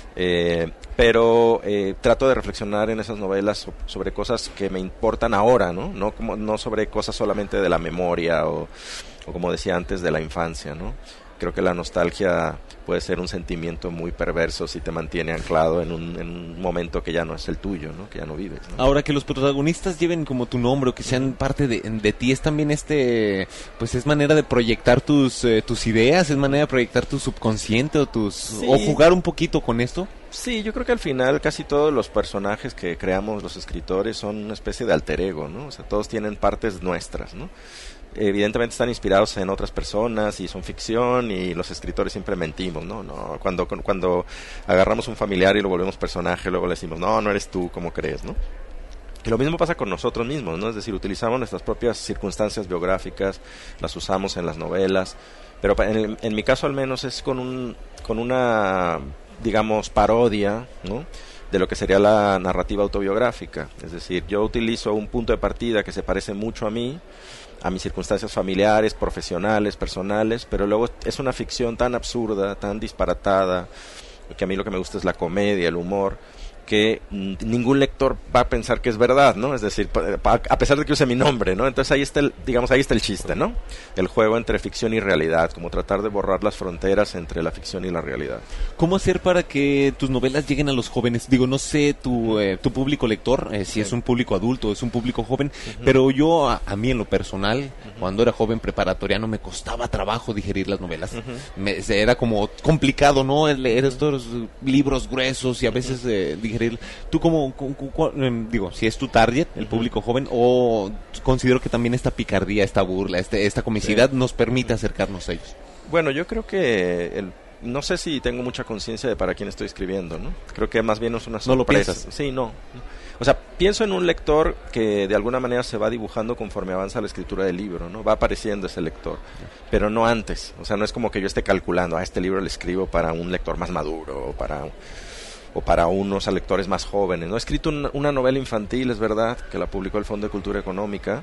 Eh, pero eh, trato de reflexionar en esas novelas so- sobre cosas que me importan ahora, ¿no? No, como, no sobre cosas solamente de la memoria o, o como decía antes, de la infancia, ¿no? Creo que la nostalgia puede ser un sentimiento muy perverso si te mantiene anclado en un, en un momento que ya no es el tuyo, ¿no? Que ya no vives, ¿no? Ahora, que los protagonistas lleven como tu nombre o que sean parte de, de ti, es también este, pues es manera de proyectar tus eh, tus ideas, es manera de proyectar tu subconsciente o tus sí. o jugar un poquito con esto. Sí, yo creo que al final casi todos los personajes que creamos los escritores son una especie de alter ego, ¿no? O sea, todos tienen partes nuestras, ¿no? Evidentemente están inspirados en otras personas y son ficción y los escritores siempre mentimos, ¿no? no cuando cuando agarramos un familiar y lo volvemos personaje, luego le decimos, no, no eres tú, ¿cómo crees, no? Y lo mismo pasa con nosotros mismos, ¿no? Es decir, utilizamos nuestras propias circunstancias biográficas, las usamos en las novelas, pero en, en mi caso al menos es con un con una, digamos, parodia, ¿no? De lo que sería la narrativa autobiográfica. Es decir, yo utilizo un punto de partida que se parece mucho a mí, a mis circunstancias familiares, profesionales, personales, pero luego es una ficción tan absurda, tan disparatada, que a mí lo que me gusta es la comedia, el humor, que mm, ningún lector va a pensar que es verdad, ¿no? Es decir, a pesar de que use mi nombre, ¿no? Entonces ahí está el, digamos, ahí está el chiste, ¿no? El juego entre ficción y realidad, como tratar de borrar las fronteras entre la ficción y la realidad. ¿Cómo hacer para que tus novelas lleguen a los jóvenes? Digo, no sé tu eh, tu público lector, eh, si sí. es un público adulto o es un público joven, uh-huh. pero yo, a, a mí en lo personal, uh-huh. cuando era joven preparatoriano, me costaba trabajo digerir las novelas. Uh-huh. Me, era como complicado, ¿no? Leer estos libros gruesos y a veces eh, digerir. ¿Tú cómo, cómo, cómo, digo, si es tu target, el uh-huh. público joven, o considero que también esta picardía, esta burla, este, esta comicidad sí. nos permite acercarnos a ellos? Bueno, yo creo que el, no sé si tengo mucha conciencia de para quién estoy escribiendo, ¿no? Creo que más bien es una sorpresa. ¿No lo piensas? Sí, no. O sea, pienso en un lector que de alguna manera se va dibujando conforme avanza la escritura del libro, ¿no? Va apareciendo ese lector, pero no antes. O sea, no es como que yo esté calculando, ah, este libro lo escribo para un lector más maduro o para... o para unos lectores más jóvenes, ¿no? He escrito una, una novela infantil, es verdad, que la publicó el Fondo de Cultura Económica,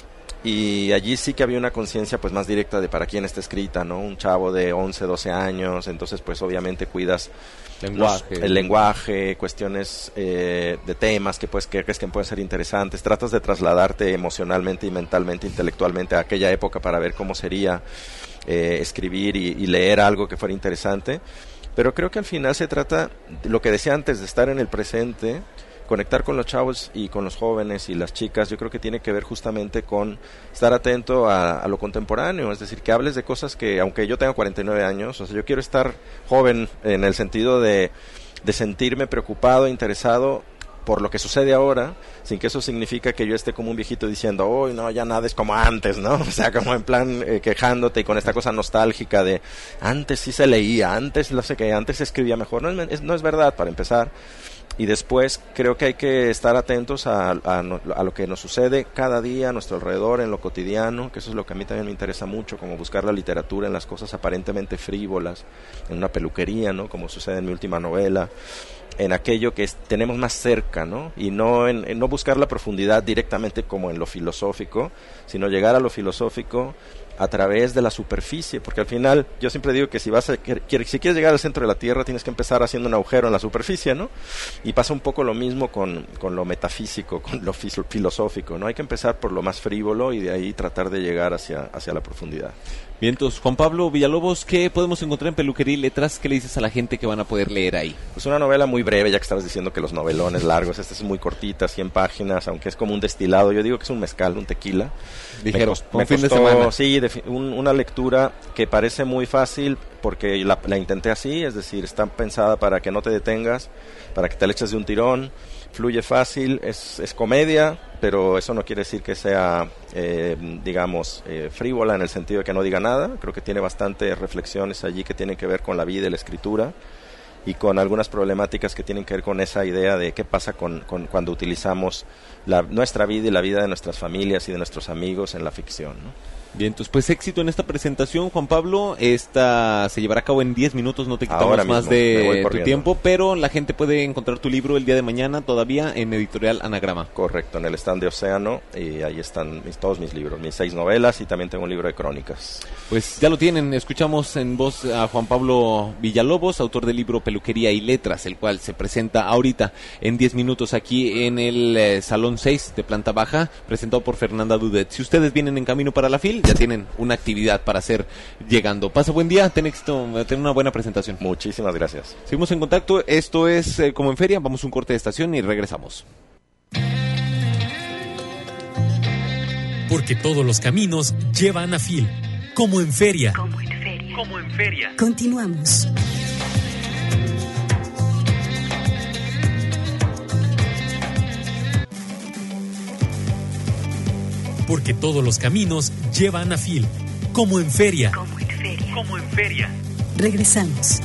y allí sí que había una conciencia pues más directa de para quién está escrita, ¿no? Un chavo de once, doce años, entonces pues obviamente cuidas lenguaje. Los, el lenguaje, cuestiones eh, de temas que pues que crees que pueden ser interesantes, tratas de trasladarte emocionalmente y mentalmente, intelectualmente a aquella época para ver cómo sería eh, escribir y, y leer algo que fuera interesante. Pero creo que al final se trata, de lo que decía antes, de estar en el presente, conectar con los chavos y con los jóvenes y las chicas. Yo creo que tiene que ver justamente con estar atento a, a lo contemporáneo, es decir, que hables de cosas que, aunque yo tenga cuarenta y nueve años, o sea, yo quiero estar joven en el sentido de, de sentirme preocupado, interesado por lo que sucede ahora, sin que eso significa que yo esté como un viejito diciendo, uy, no, ya nada es como antes, ¿no? O sea, como en plan eh, quejándote y con esta cosa nostálgica de antes sí se leía, antes no sé qué, antes se escribía mejor. No es, es, no es verdad, para empezar. Y después creo que hay que estar atentos a, a, a lo que nos sucede cada día a nuestro alrededor, en lo cotidiano, que eso es lo que a mí también me interesa mucho, como buscar la literatura en las cosas aparentemente frívolas, en una peluquería, ¿no? Como sucede en mi última novela, en aquello que es, tenemos más cerca, ¿no? Y no, en, en no buscar la profundidad directamente como en lo filosófico, sino llegar a lo filosófico a través de la superficie, porque al final yo siempre digo que si vas a, si quieres llegar al centro de la Tierra tienes que empezar haciendo un agujero en la superficie, ¿no? Y pasa un poco lo mismo con, con lo metafísico, con lo filosófico, ¿no? Hay que empezar por lo más frívolo y de ahí tratar de llegar hacia, hacia la profundidad. Bien, entonces, Juan Pablo Villalobos, ¿qué podemos encontrar en Peluquería y Letras? ¿Qué le dices a la gente que van a poder leer ahí? Pues una novela muy breve, ya que estabas diciendo que los novelones largos, esta es muy cortita, cien páginas, aunque es como un destilado, yo digo que es un mezcal, un tequila. Ligero, me, me fin costó, de semana. Sí, de, un, una lectura que parece muy fácil porque la, la intenté así, es decir, está pensada para que no te detengas, para que te le eches de un tirón, fluye fácil, es, es comedia, pero eso no quiere decir que sea, eh, digamos, eh, frívola en el sentido de que no diga nada. Creo que tiene bastantes reflexiones allí que tienen que ver con la vida y la escritura y con algunas problemáticas que tienen que ver con esa idea de qué pasa con, con cuando utilizamos la, nuestra vida y la vida de nuestras familias y de nuestros amigos en la ficción, ¿no? Bien, entonces pues éxito en esta presentación, Juan Pablo. Esta se llevará a cabo en diez minutos, no te quitamos Ahora más mismo, de tu tiempo, pero la gente puede encontrar tu libro el día de mañana todavía en Editorial Anagrama. Correcto, en el stand de Océano, y ahí están mis, todos mis libros, mis seis novelas, y también tengo un libro de crónicas. Pues ya lo tienen, escuchamos en voz a Juan Pablo Villalobos, autor del libro Peluquería y Letras, el cual se presenta ahorita en diez minutos aquí en el eh, Salón seis de planta baja, presentado por Fernanda Dudet. Si ustedes vienen en camino para la FIL, ya tienen una actividad para hacer llegando. Pasa buen día, ten éxito, ten una buena presentación. Muchísimas gracias. Seguimos en contacto, esto es eh, Como en Feria, vamos a un corte de estación y regresamos. Porque todos los caminos llevan a FIL. Como en feria. Como en feria. Como en feria. Continuamos. Porque todos los caminos llevan a FIL. Como en feria. Como en feria. Como en feria. Regresamos.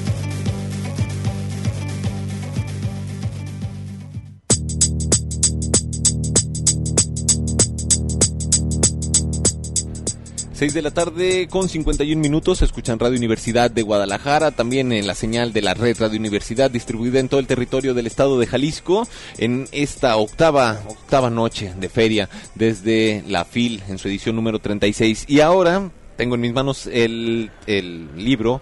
seis de la tarde con cincuenta y un minutos, escuchan Radio Universidad de Guadalajara, también en la señal de la red Radio Universidad distribuida en todo el territorio del estado de Jalisco, en esta octava, octava noche de feria desde la FIL en su edición número treinta y seis. Y ahora tengo en mis manos el, el libro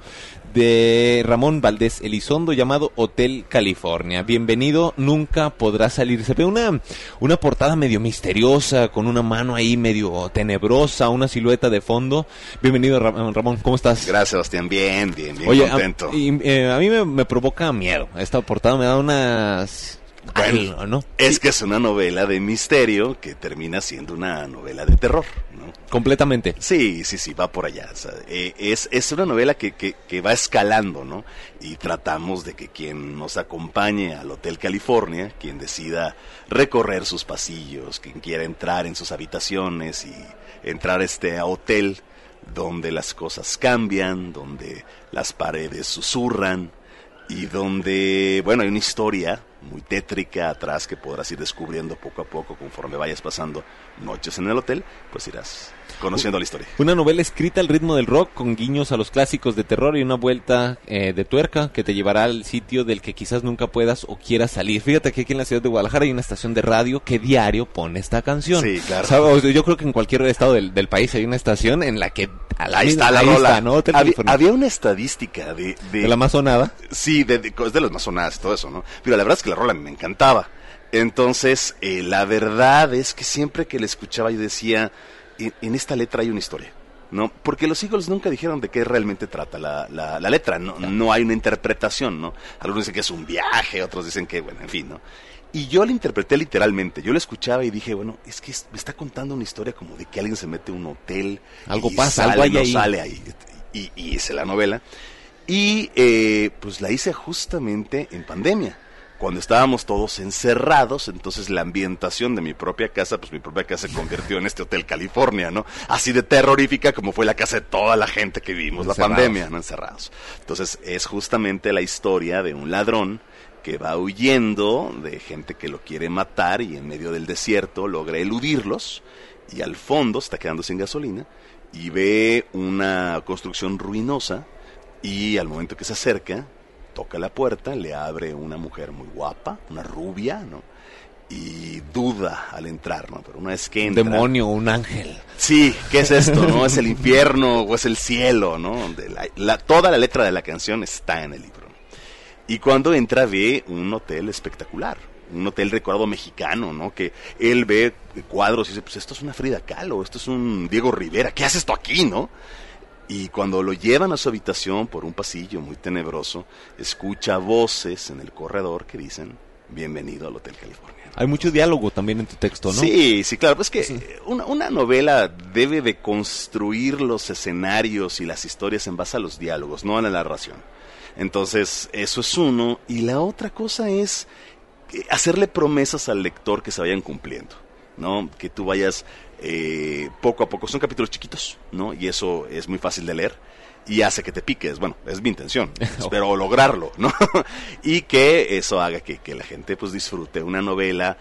de Ramón Valdés Elizondo llamado Hotel California. Bienvenido, nunca podrás salir. Se ve una, una portada medio misteriosa, con una mano ahí medio tenebrosa, una silueta de fondo. Bienvenido, Ramón, ¿cómo estás? Gracias, Sebastián, bien, bien, bien Oye, contento. A, y, eh, a mí me, me provoca miedo. Esta portada me da unas... Bueno, Algo, ¿no? Es Sí. que es una novela de misterio que termina siendo una novela de terror, ¿no? Completamente. Sí, sí, sí, va por allá. O sea, eh, es, es una novela que, que, que va escalando, ¿no? Y tratamos de que quien nos acompañe al Hotel California, quien decida recorrer sus pasillos, quien quiera entrar en sus habitaciones y entrar a este hotel donde las cosas cambian, donde las paredes susurran y donde, bueno, hay una historia muy tétrica atrás que podrás ir descubriendo poco a poco conforme vayas pasando noches en el hotel, pues irás conociendo la historia. Una novela escrita al ritmo del rock, con guiños a los clásicos de terror y una vuelta eh, de tuerca que te llevará al sitio del que quizás nunca puedas o quieras salir. Fíjate que aquí en la ciudad de Guadalajara hay una estación de radio que diario pone esta canción. Sí, claro. ¿Sabes? Yo creo que en cualquier estado del, del país hay una estación en la que... A la Ahí misma, está la ahí rola. está, ¿no? Hotel había, California. había una estadística de... De, ¿De la más sonada? Sí, de, de, de las más sonadas y todo eso, ¿no? Pero la verdad es que la rola me encantaba. Entonces, eh, la verdad es que siempre que la escuchaba yo decía, en, en esta letra hay una historia, ¿no? Porque los Eagles nunca dijeron de qué realmente trata la, la, la letra, ¿no? No hay una interpretación, ¿no? Algunos dicen que es un viaje, otros dicen que, bueno, en fin, ¿no? Y yo la interpreté literalmente, yo la escuchaba y dije, bueno, es que me está contando una historia como de que alguien se mete a un hotel. Algo y pasa, sale, algo hay no ahí. sale ahí. Y, y hice la novela. Y eh, pues la hice justamente en pandemia, cuando estábamos todos encerrados. Entonces la ambientación de mi propia casa, pues mi propia casa se convirtió en este Hotel California, ¿no? Así de terrorífica como fue la casa de toda la gente que vivimos la pandemia, ¿no? Encerrados. Entonces es justamente la historia de un ladrón que va huyendo de gente que lo quiere matar y en medio del desierto logra eludirlos y al fondo está quedando sin gasolina y ve una construcción ruinosa y al momento que se acerca, toca la puerta, le abre una mujer muy guapa, una rubia, ¿no? Y duda al entrar, ¿no? Pero una vez que entra... Un demonio, un ángel. Sí, ¿qué es esto, no? ¿Es el infierno o es el cielo, no? De la, la, toda la letra de la canción está en el libro. Y cuando entra ve un hotel espectacular, un hotel recuerdo mexicano, ¿no? Que él ve cuadros y dice, pues esto es una Frida Kahlo, esto es un Diego Rivera, ¿qué hace esto aquí, no? Y cuando lo llevan a su habitación por un pasillo muy tenebroso, escucha voces en el corredor que dicen, bienvenido al Hotel California. Hay mucho diálogo también en tu texto, ¿no? Sí, sí, claro. Pues que sí. una, una novela debe de construir los escenarios y las historias en base a los diálogos, no a la narración. Entonces, eso es uno. Y la otra cosa es hacerle promesas al lector que se vayan cumpliendo, ¿no? Que tú vayas eh, poco a poco. Son capítulos chiquitos, ¿no? Y eso es muy fácil de leer. Y hace que te piques, bueno, es mi intención, espero lograrlo, ¿no? Y que eso haga que, que la gente pues disfrute una novela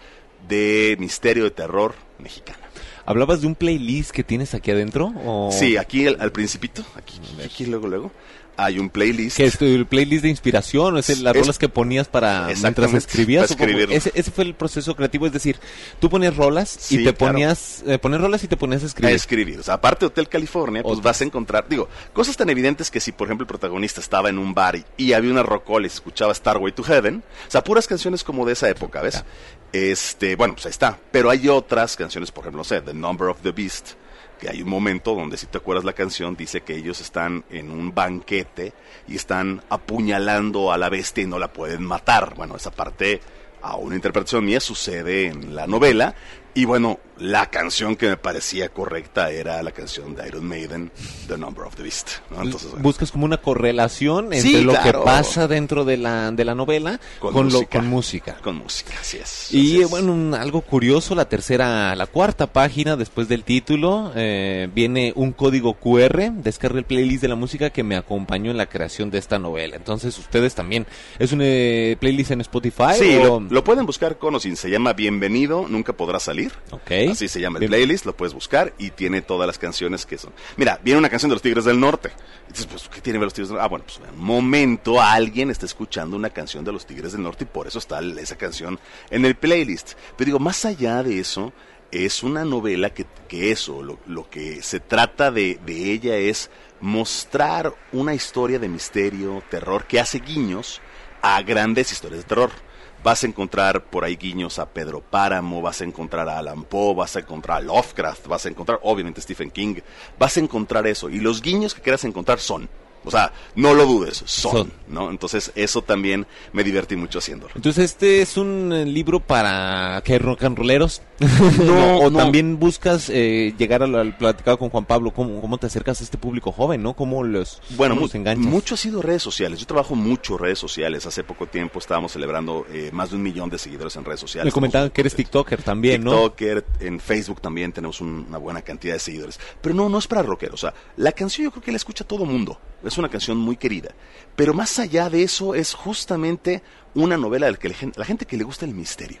de misterio, de terror mexicana. ¿Hablabas de un playlist que tienes aquí adentro? ¿O? Sí, aquí al, al principito, aquí, aquí luego, luego, hay un playlist. ¿Qué es el playlist de inspiración? ¿O es el, las es, rolas que ponías para mientras escribías? Para ese, ese fue el proceso creativo, es decir, tú ponías rolas sí, y te claro. ponías, eh, ponías rolas y te ponías a escribir. A escribir, o sea, aparte de Hotel California, pues Otra. vas a encontrar, digo, cosas tan evidentes que si, por ejemplo, el protagonista estaba en un bar y, y había una rocola y se escuchaba Starway to Heaven, o sea, puras canciones como de esa época, ¿ves? Ya. Este, bueno, pues ahí está, pero hay otras canciones, por ejemplo, no sé, The Number of the Beast, que hay un momento donde, si te acuerdas la canción, dice que ellos están en un banquete y están apuñalando a la bestia y no la pueden matar. Bueno, esa parte, a una interpretación mía, sucede en la novela. Y bueno, la canción que me parecía correcta era la canción de Iron Maiden, The Number of the Beast, ¿no? Entonces, bueno. Buscas como una correlación entre sí, lo claro. que pasa dentro de la de la novela con, con, música, lo, con música. Con música, así es. Y así es. bueno, un, algo curioso, la tercera, la cuarta página después del título, eh, viene un código cu erre, descarga el playlist de la música que me acompañó en la creación de esta novela. Entonces ustedes también, ¿es un eh, playlist en Spotify? Sí, o... lo, lo pueden buscar con o sin, se llama Bienvenido, Nunca Podrás Salir. Ok. Así se llama el playlist, lo puedes buscar y tiene todas las canciones que son. Mira, viene una canción de los Tigres del Norte. Y dices, pues, ¿qué tiene que ver los Tigres del Norte? Ah, bueno, pues en un momento alguien está escuchando una canción de los Tigres del Norte y por eso está esa canción en el playlist. Pero digo, más allá de eso, es una novela que, que eso, lo, lo que se trata de, de ella es mostrar una historia de misterio, terror, que hace guiños a grandes historias de terror. Vas a encontrar por ahí guiños a Pedro Páramo, vas a encontrar a Allan Poe, vas a encontrar a Lovecraft, vas a encontrar, obviamente, Stephen King. Vas a encontrar eso. Y los guiños que quieras encontrar son. O sea, no lo dudes, son, son, ¿no? Entonces, eso también me divertí mucho haciéndolo. Entonces, ¿este es un libro para que rock and rolleros? No, o no. también buscas eh, llegar al, al platicado con Juan Pablo, ¿cómo, cómo te acercas a este público joven, ¿no? ¿Cómo los, bueno, cómo los enganchas? Mucho ha sido redes sociales. Yo trabajo mucho redes sociales. Hace poco tiempo estábamos celebrando eh, más de un millón de seguidores en redes sociales. Me comentaban que eres TikToker también, TikToker, ¿no? TikToker, en Facebook también tenemos un, una buena cantidad de seguidores. Pero no, no es para rockeros. O sea, la canción yo creo que la escucha todo mundo. Es una canción muy querida. Pero más allá de eso, es justamente una novela de que la gente, la gente que le gusta el misterio.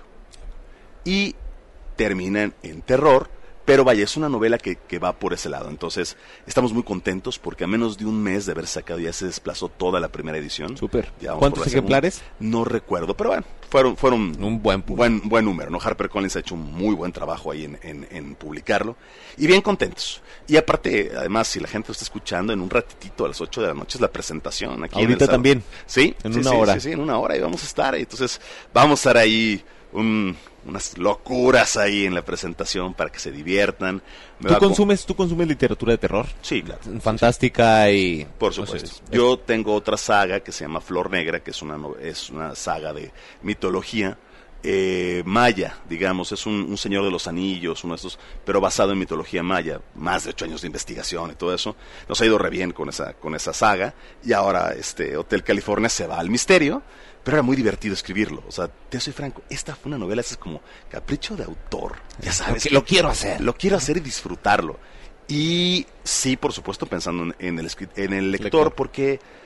Y termina en terror, pero vaya, es una novela que, que va por ese lado. Entonces, estamos muy contentos porque a menos de un mes de haber sacado ya se desplazó toda la primera edición. Súper. ¿Cuántos ejemplares? No recuerdo, pero bueno, fueron, fueron un buen, buen buen número, ¿no? HarperCollins ha hecho un muy buen trabajo ahí en, en, en publicarlo. Y bien contentos. Y aparte, además, si la gente lo está escuchando, en un ratitito a las ocho de la noche es la presentación. Aquí ahorita en el también. Sí. En sí, una sí, hora. Sí, sí, en una hora y vamos a estar. Entonces, vamos a estar ahí un... unas locuras ahí en la presentación para que se diviertan. Me ¿Tú consumes, con... ¿Tú consumes literatura de terror? Sí, claro. Fantástica sí. y... Por supuesto. No sé, Yo es... tengo otra saga que se llama Flor Negra, que es una, es una saga de mitología eh, maya, digamos. Es un, un señor de los anillos, uno de estos, pero basado en mitología maya. Más de ocho años de investigación y todo eso. Nos ha ido re bien con esa, con esa saga. Y ahora este Hotel California se va al misterio. Pero era muy divertido escribirlo. O sea, te soy franco, esta fue una novela, esta es como capricho de autor. Ya sabes. Lo, que, lo quiero hacer. Lo quiero hacer y disfrutarlo. Y sí, por supuesto, pensando en, en, el, en el lector, lector, porque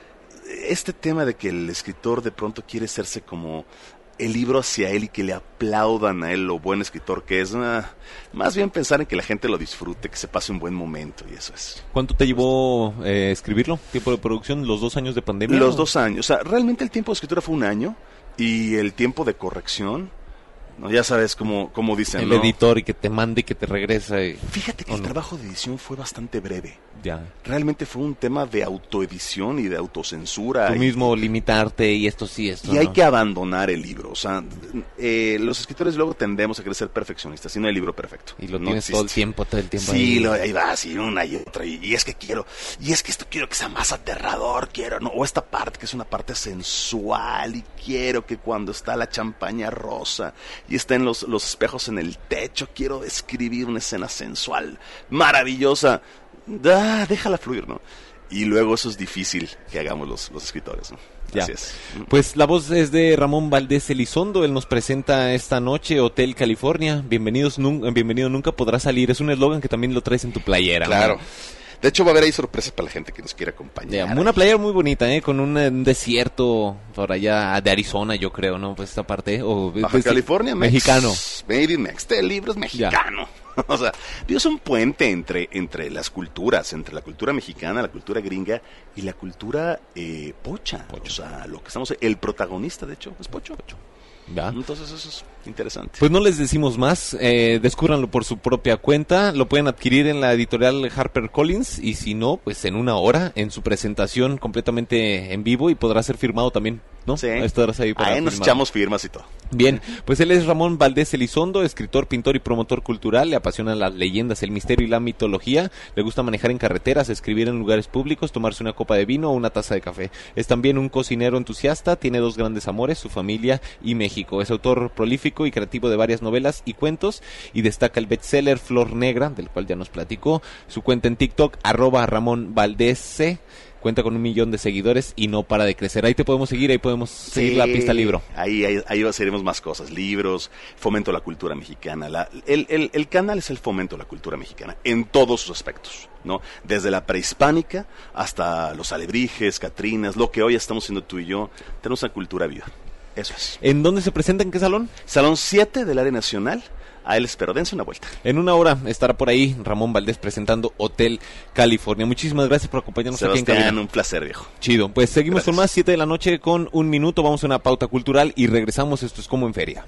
este tema de que el escritor de pronto quiere hacerse como el libro hacia él y que le aplaudan a él lo buen escritor que es, ah, más bien pensar en que la gente lo disfrute, que se pase un buen momento, y eso es. ¿Cuánto te llevó eh, escribirlo? ¿Tiempo de producción? ¿Los dos años de pandemia? Los o? dos años, o sea, realmente el tiempo de escritura fue un año y el tiempo de corrección, no, ya sabes cómo, cómo dicen, el ¿no? editor y que te mande y que te regresa. Y... Fíjate que el no? trabajo de edición fue bastante breve. Ya. Realmente fue un tema de autoedición y de autocensura. Tú y, mismo limitarte y esto sí, esto Y hay no. que abandonar el libro. O sea, eh, los escritores luego tendemos a querer ser perfeccionistas y no hay libro perfecto. Y lo no tienes existe. todo el tiempo, todo el tiempo. Sí, ahí, lo, ahí vas, y una y otra. Y, y es que quiero, y es que esto quiero que sea más aterrador, quiero, ¿no? O esta parte que es una parte sensual y quiero que cuando está la champaña rosa y estén los, los espejos en el techo, quiero escribir una escena sensual, maravillosa. Ah, déjala fluir, ¿no? Y luego eso es difícil que hagamos los, los escritores, ¿no? Ya. Así es. Pues la voz es de Ramón Valdés Elizondo. Él nos presenta esta noche Hotel California. Bienvenidos, nun- bienvenido nunca podrá salir. Es un eslogan que también lo traes en tu playera. Claro. ¿No? De hecho, va a haber ahí sorpresas para la gente que nos quiera acompañar. Ya, una playera muy bonita, ¿eh? Con un, eh, un desierto por allá de Arizona, yo creo, ¿no? Pues esta parte. O, Baja pues, California, Mex. mexicano. Made in Mex. Este libro es mexicano. O sea, es un puente entre, entre las culturas, entre la cultura mexicana, la cultura gringa y la cultura eh, pocha. pocha. O sea, lo que estamos... El protagonista, de hecho, es pocho. pocho. ¿Ya? Entonces eso es interesante. Pues no les decimos más, eh, descúbranlo por su propia cuenta, lo pueden adquirir en la editorial HarperCollins y si no, pues en una hora en su presentación completamente en vivo y podrá ser firmado también, ¿no? Sí. Estarás ahí para Ahí nos firmar. echamos firmas y todo. Bien, pues él es Ramón Valdés Elizondo, escritor, pintor y promotor cultural, le apasionan las leyendas, el misterio y la mitología, le gusta manejar en carreteras, escribir en lugares públicos, tomarse una copa de vino o una taza de café. Es también un cocinero entusiasta, tiene dos grandes amores, su familia y México. Es autor prolífico y creativo de varias novelas y cuentos y destaca el bestseller Flor Negra, del cual ya nos platicó, su cuenta en TikTok, arroba Ramón Valdés C. Cuenta con un millón de seguidores y no para de crecer. Ahí te podemos seguir, ahí podemos sí, seguir la pista libro. Ahí, ahí, ahí haceremos más cosas, libros, fomento a la cultura mexicana. La, el, el, el canal es el fomento a la cultura mexicana en todos sus aspectos, ¿no? Desde la prehispánica hasta los alebrijes, catrinas, lo que hoy estamos haciendo tú y yo, tenemos una cultura viva. Eso es. ¿En dónde se presenta? ¿En qué salón? Salón siete del Área Nacional. A él espero, dense una vuelta. En una hora estará por ahí Ramón Valdés presentando Hotel California. Muchísimas gracias por acompañarnos Sebastián, aquí en cabina. Un placer, viejo. Chido, pues seguimos Gracias. con más, siete de la noche con un minuto, vamos a una pauta cultural y regresamos. Esto es Como en Feria.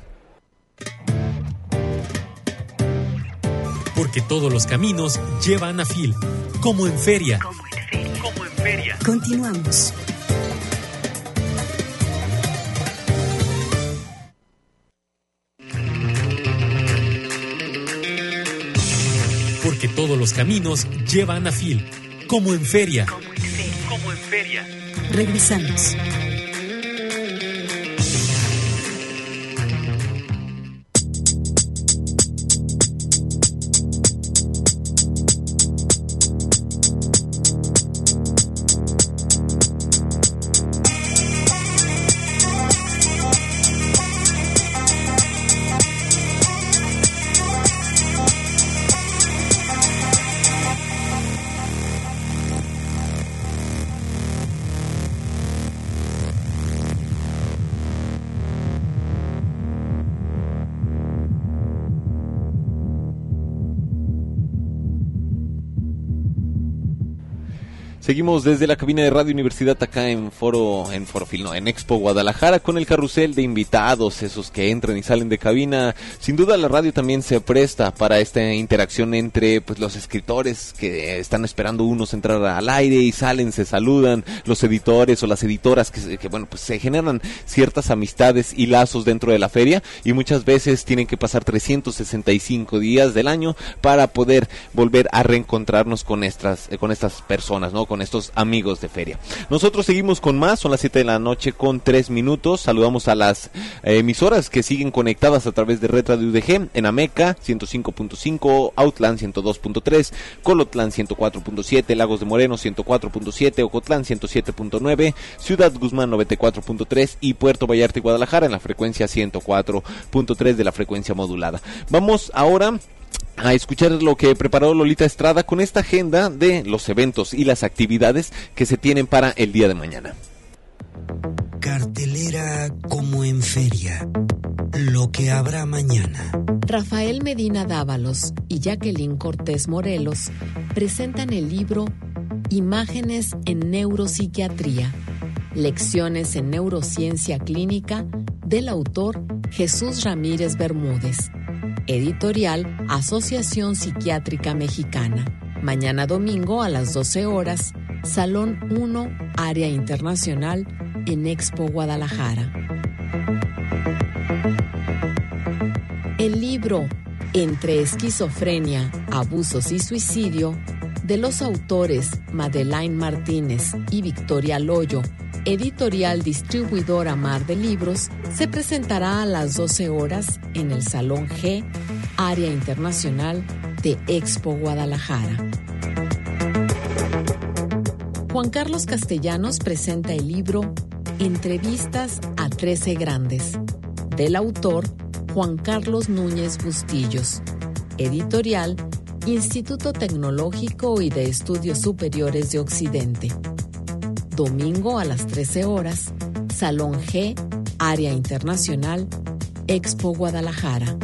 Porque todos los caminos llevan a Phil, como en feria. Como en feria. Como en feria. Continuamos. Porque todos los caminos llevan a Phil, como en feria. Como en feria. Como en feria. Regresamos. Seguimos desde la cabina de Radio Universidad acá en Foro, en Forofil, no, en Expo Guadalajara con el carrusel de invitados, esos que entran y salen de cabina. Sin duda la radio también se presta para esta interacción entre pues los escritores que están esperando unos entrar al aire y salen, se saludan, los editores o las editoras que, que bueno, pues se generan ciertas amistades y lazos dentro de la feria y muchas veces tienen que pasar trescientos sesenta y cinco días del año para poder volver a reencontrarnos con estas, con estas personas, ¿no? Con estos amigos de feria. Nosotros seguimos con más, son las siete de la noche con tres minutos. Saludamos a las eh, emisoras que siguen conectadas a través de Red Radio U D G en Ameca ciento cinco punto cinco, Outland ciento dos punto tres, Colotlán ciento cuatro punto siete, Lagos de Moreno ciento cuatro punto siete, Ocotlán ciento siete punto nueve, Ciudad Guzmán noventa y cuatro punto tres y Puerto Vallarta y Guadalajara en la frecuencia ciento cuatro punto tres de la frecuencia modulada. Vamos ahora a escuchar lo que preparó Lolita Estrada con esta agenda de los eventos y las actividades que se tienen para el día de mañana. Cartelera como en feria. Lo que habrá mañana. Rafael Medina Dávalos y Jacqueline Cortés Morelos presentan el libro Imágenes en Neuropsiquiatría, Lecciones en Neurociencia Clínica, del autor Jesús Ramírez Bermúdez. Editorial Asociación Psiquiátrica Mexicana. Mañana domingo a las doce horas, Salón uno, Área Internacional, en Expo Guadalajara. El libro Entre esquizofrenia, abusos y suicidio, de los autores Madeleine Martínez y Victoria Loyo, editorial distribuidora Mar de Libros, se presentará a las doce horas en el Salón G, Área Internacional de Expo Guadalajara. Juan Carlos Castellanos presenta el libro Entrevistas a trece Grandes, del autor Juan Carlos Núñez Bustillos, editorial Instituto Tecnológico y de Estudios Superiores de Occidente. Domingo a las trece horas, Salón G, Área Internacional, Expo Guadalajara.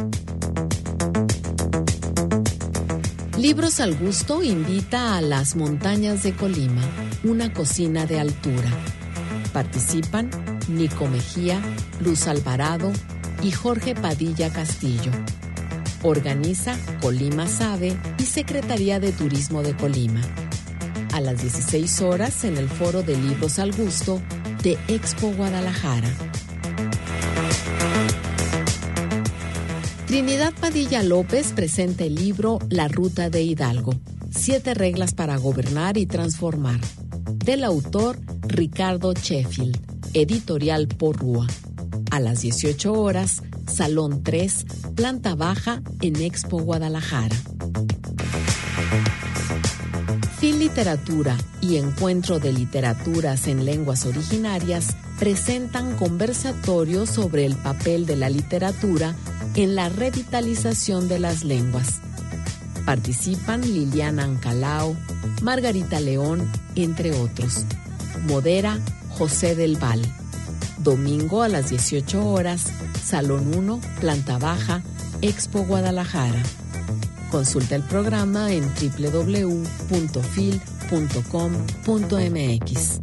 Libros al Gusto invita a Las Montañas de Colima, una cocina de altura. Participan Nico Mejía, Luz Alvarado y Jorge Padilla Castillo. Organiza Colima Sabe y Secretaría de Turismo de Colima. A las dieciséis horas en el Foro de Libros al Gusto de Expo Guadalajara. Trinidad Padilla López presenta el libro La Ruta de Hidalgo, Siete Reglas para Gobernar y Transformar, del autor Ricardo Sheffield, editorial Porrúa. A las dieciocho horas, Salón tres, planta baja en Expo Guadalajara. Fin Literatura y Encuentro de Literaturas en Lenguas Originarias presentan conversatorios sobre el papel de la literatura en la revitalización de las lenguas. Participan Liliana Ancalao, Margarita León, entre otros. Modera José del Val. Domingo a las dieciocho horas, Salón uno, planta baja, Expo Guadalajara. Consulta el programa en doble u doble u doble u punto fil punto com punto m x.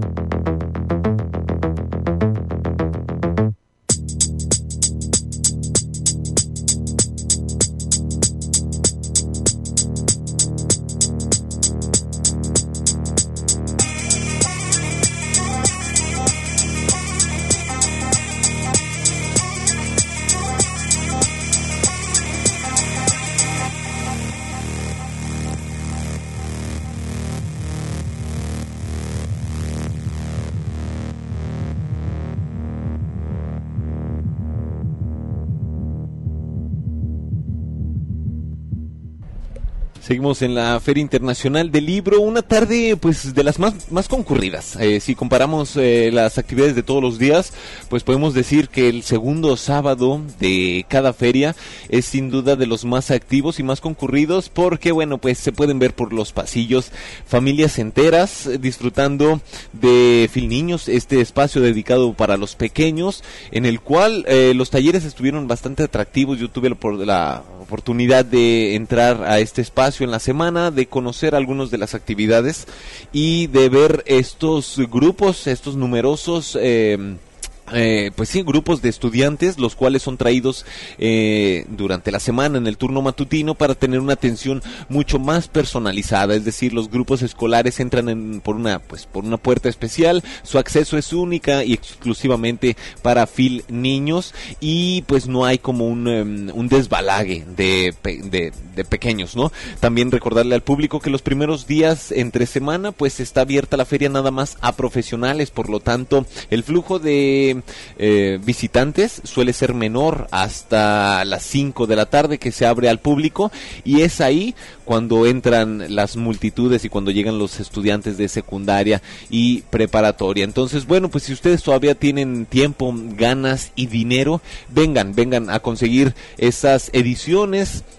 Seguimos en la Feria Internacional del Libro, una tarde pues de las más, más concurridas. Eh, si comparamos eh, las actividades de todos los días, pues podemos decir que el segundo sábado de cada feria es sin duda de los más activos y más concurridos, porque bueno, pues se pueden ver por los pasillos familias enteras disfrutando de Filniños, este espacio dedicado para los pequeños, en el cual eh, los talleres estuvieron bastante atractivos. Yo tuve por la oportunidad de entrar a este espacio en la semana, de conocer algunas de las actividades y de ver estos grupos, estos numerosos eh, Eh, pues sí, grupos de estudiantes, los cuales son traídos eh, durante la semana en el turno matutino para tener una atención mucho más personalizada. Es decir, los grupos escolares entran en, por una pues por una puerta especial, su acceso es única y exclusivamente para Fil Niños, y pues no hay como un, um, un desbalague de, de, de pequeños, ¿no? También recordarle al público que los primeros días entre semana pues está abierta la feria nada más a profesionales, por lo tanto el flujo de Eh, visitantes suele ser menor hasta las cinco de la tarde, que se abre al público, y es ahí cuando entran las multitudes y cuando llegan los estudiantes de secundaria y preparatoria. Entonces, bueno, pues si ustedes todavía tienen tiempo, ganas y dinero, vengan, vengan a conseguir esas ediciones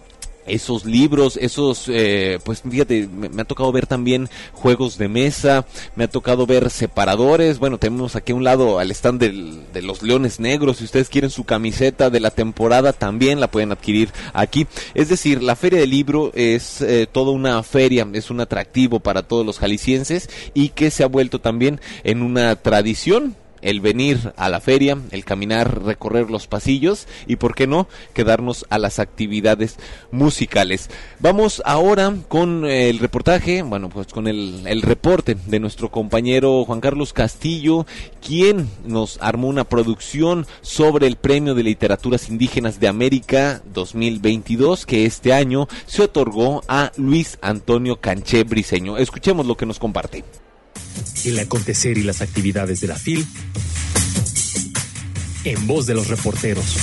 esos libros, esos, eh, pues fíjate, me, me ha tocado ver también juegos de mesa, me ha tocado ver separadores. Bueno, tenemos aquí a un lado al stand del, de los Leones Negros. Si ustedes quieren su camiseta de la temporada, también la pueden adquirir aquí. Es decir, la Feria del Libro es eh, toda una feria, es un atractivo para todos los jaliscienses y que se ha vuelto también en una tradición. El venir a la feria, el caminar, recorrer los pasillos y, ¿por qué no?, quedarnos a las actividades musicales. Vamos ahora con el reportaje, bueno, pues con el, el reporte de nuestro compañero Juan Carlos Castillo, quien nos armó una producción sobre el Premio de Literaturas Indígenas de América dos mil veintidós, que este año se otorgó a Luis Antonio Canché Briceño. Escuchemos lo que nos comparte. El acontecer y las actividades de la F I L en voz de los reporteros.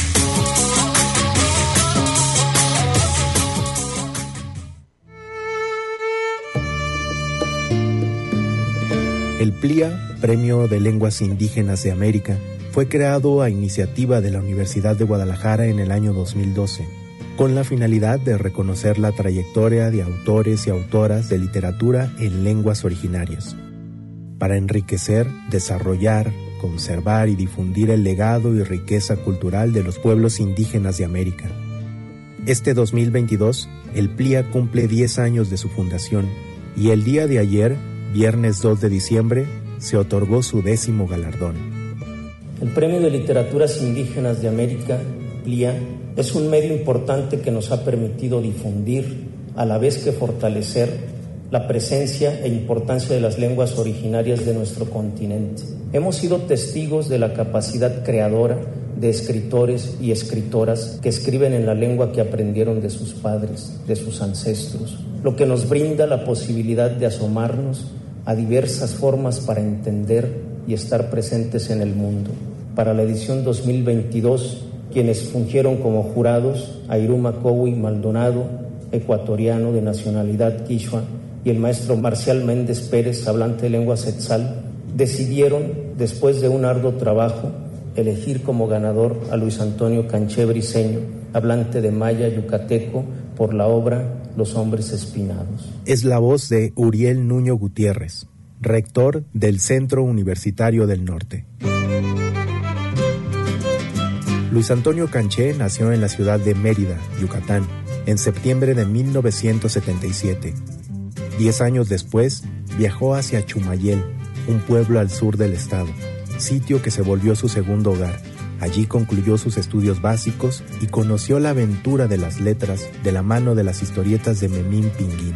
El P L I A, Premio de Lenguas Indígenas de América, fue creado a iniciativa de la Universidad de Guadalajara en el año dos mil doce, con la finalidad de reconocer la trayectoria de autores y autoras de literatura en lenguas originarias, para enriquecer, desarrollar, conservar y difundir el legado y riqueza cultural de los pueblos indígenas de América. Este dos mil veintidós, el P L I A cumple diez años de su fundación y el día de ayer, viernes dos de diciembre, se otorgó su décimo galardón. El Premio de Literaturas Indígenas de América, P L I A, es un medio importante que nos ha permitido difundir, a la vez que fortalecer la presencia e importancia de las lenguas originarias de nuestro continente. Hemos sido testigos de la capacidad creadora de escritores y escritoras que escriben en la lengua que aprendieron de sus padres, de sus ancestros, lo que nos brinda la posibilidad de asomarnos a diversas formas para entender y estar presentes en el mundo. Para la edición dos mil veintidós, quienes fungieron como jurados, Airuma Cowi Maldonado, ecuatoriano de nacionalidad quichua, y el maestro Marcial Méndez Pérez, hablante de lengua setzal, decidieron, después de un arduo trabajo, elegir como ganador a Luis Antonio Canché Briceño, hablante de maya yucateco, por la obra Los Hombres Espinados. Es la voz de Uriel Nuño Gutiérrez, rector del Centro Universitario del Norte. Luis Antonio Canché nació en la ciudad de Mérida, Yucatán, en septiembre de mil novecientos setenta y siete. Diez años después, viajó hacia Chumayel, un pueblo al sur del estado, sitio que se volvió su segundo hogar. Allí concluyó sus estudios básicos y conoció la aventura de las letras de la mano de las historietas de Memín Pinguín.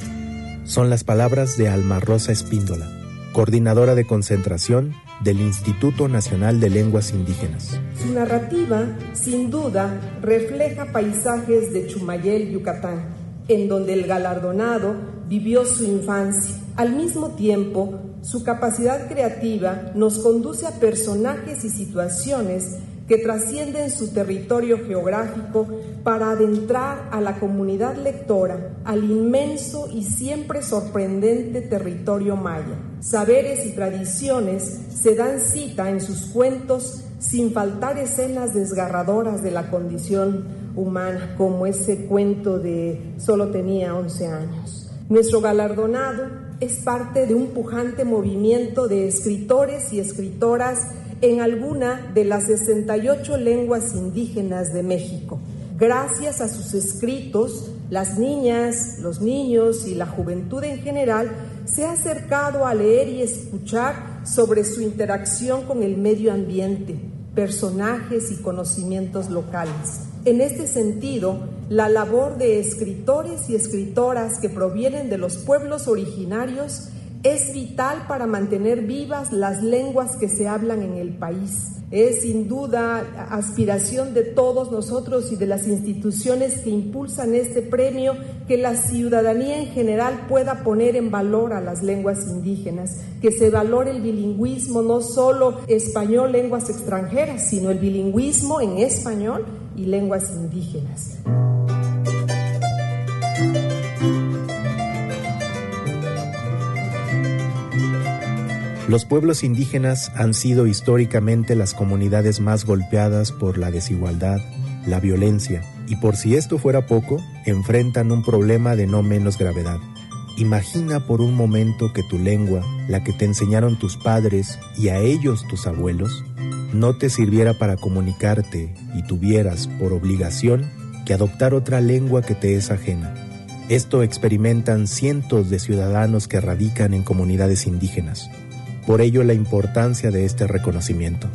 Son las palabras de Alma Rosa Espíndola, coordinadora de concentración del Instituto Nacional de Lenguas Indígenas. Su narrativa, sin duda, refleja paisajes de Chumayel, Yucatán, en donde el galardonado vivió su infancia. Al mismo tiempo, su capacidad creativa nos conduce a personajes y situaciones que trascienden su territorio geográfico para adentrar a la comunidad lectora al inmenso y siempre sorprendente territorio maya. Saberes y tradiciones se dan cita en sus cuentos, sin faltar escenas desgarradoras de la condición humana, como ese cuento de Solo tenía once años. Nuestro galardonado es parte de un pujante movimiento de escritores y escritoras en alguna de las sesenta y ocho lenguas indígenas de México. Gracias a sus escritos, las niñas, los niños y la juventud en general se ha acercado a leer y escuchar sobre su interacción con el medio ambiente, personajes y conocimientos locales. En este sentido, la labor de escritores y escritoras que provienen de los pueblos originarios es vital para mantener vivas las lenguas que se hablan en el país. Es sin duda aspiración de todos nosotros y de las instituciones que impulsan este premio que la ciudadanía en general pueda poner en valor a las lenguas indígenas, que se valore el bilingüismo, no solo español, lenguas extranjeras, sino el bilingüismo en español y lenguas indígenas. Los pueblos indígenas han sido históricamente las comunidades más golpeadas por la desigualdad, la violencia Y por si esto fuera poco, enfrentan un problema de no menos gravedad. Imagina por un momento que tu lengua, la que te enseñaron tus padres y a ellos tus abuelos, no te sirviera para comunicarte y tuvieras, por obligación, que adoptar otra lengua que te es ajena. Esto experimentan cientos de ciudadanos que radican en comunidades indígenas. Por ello la importancia de este reconocimiento.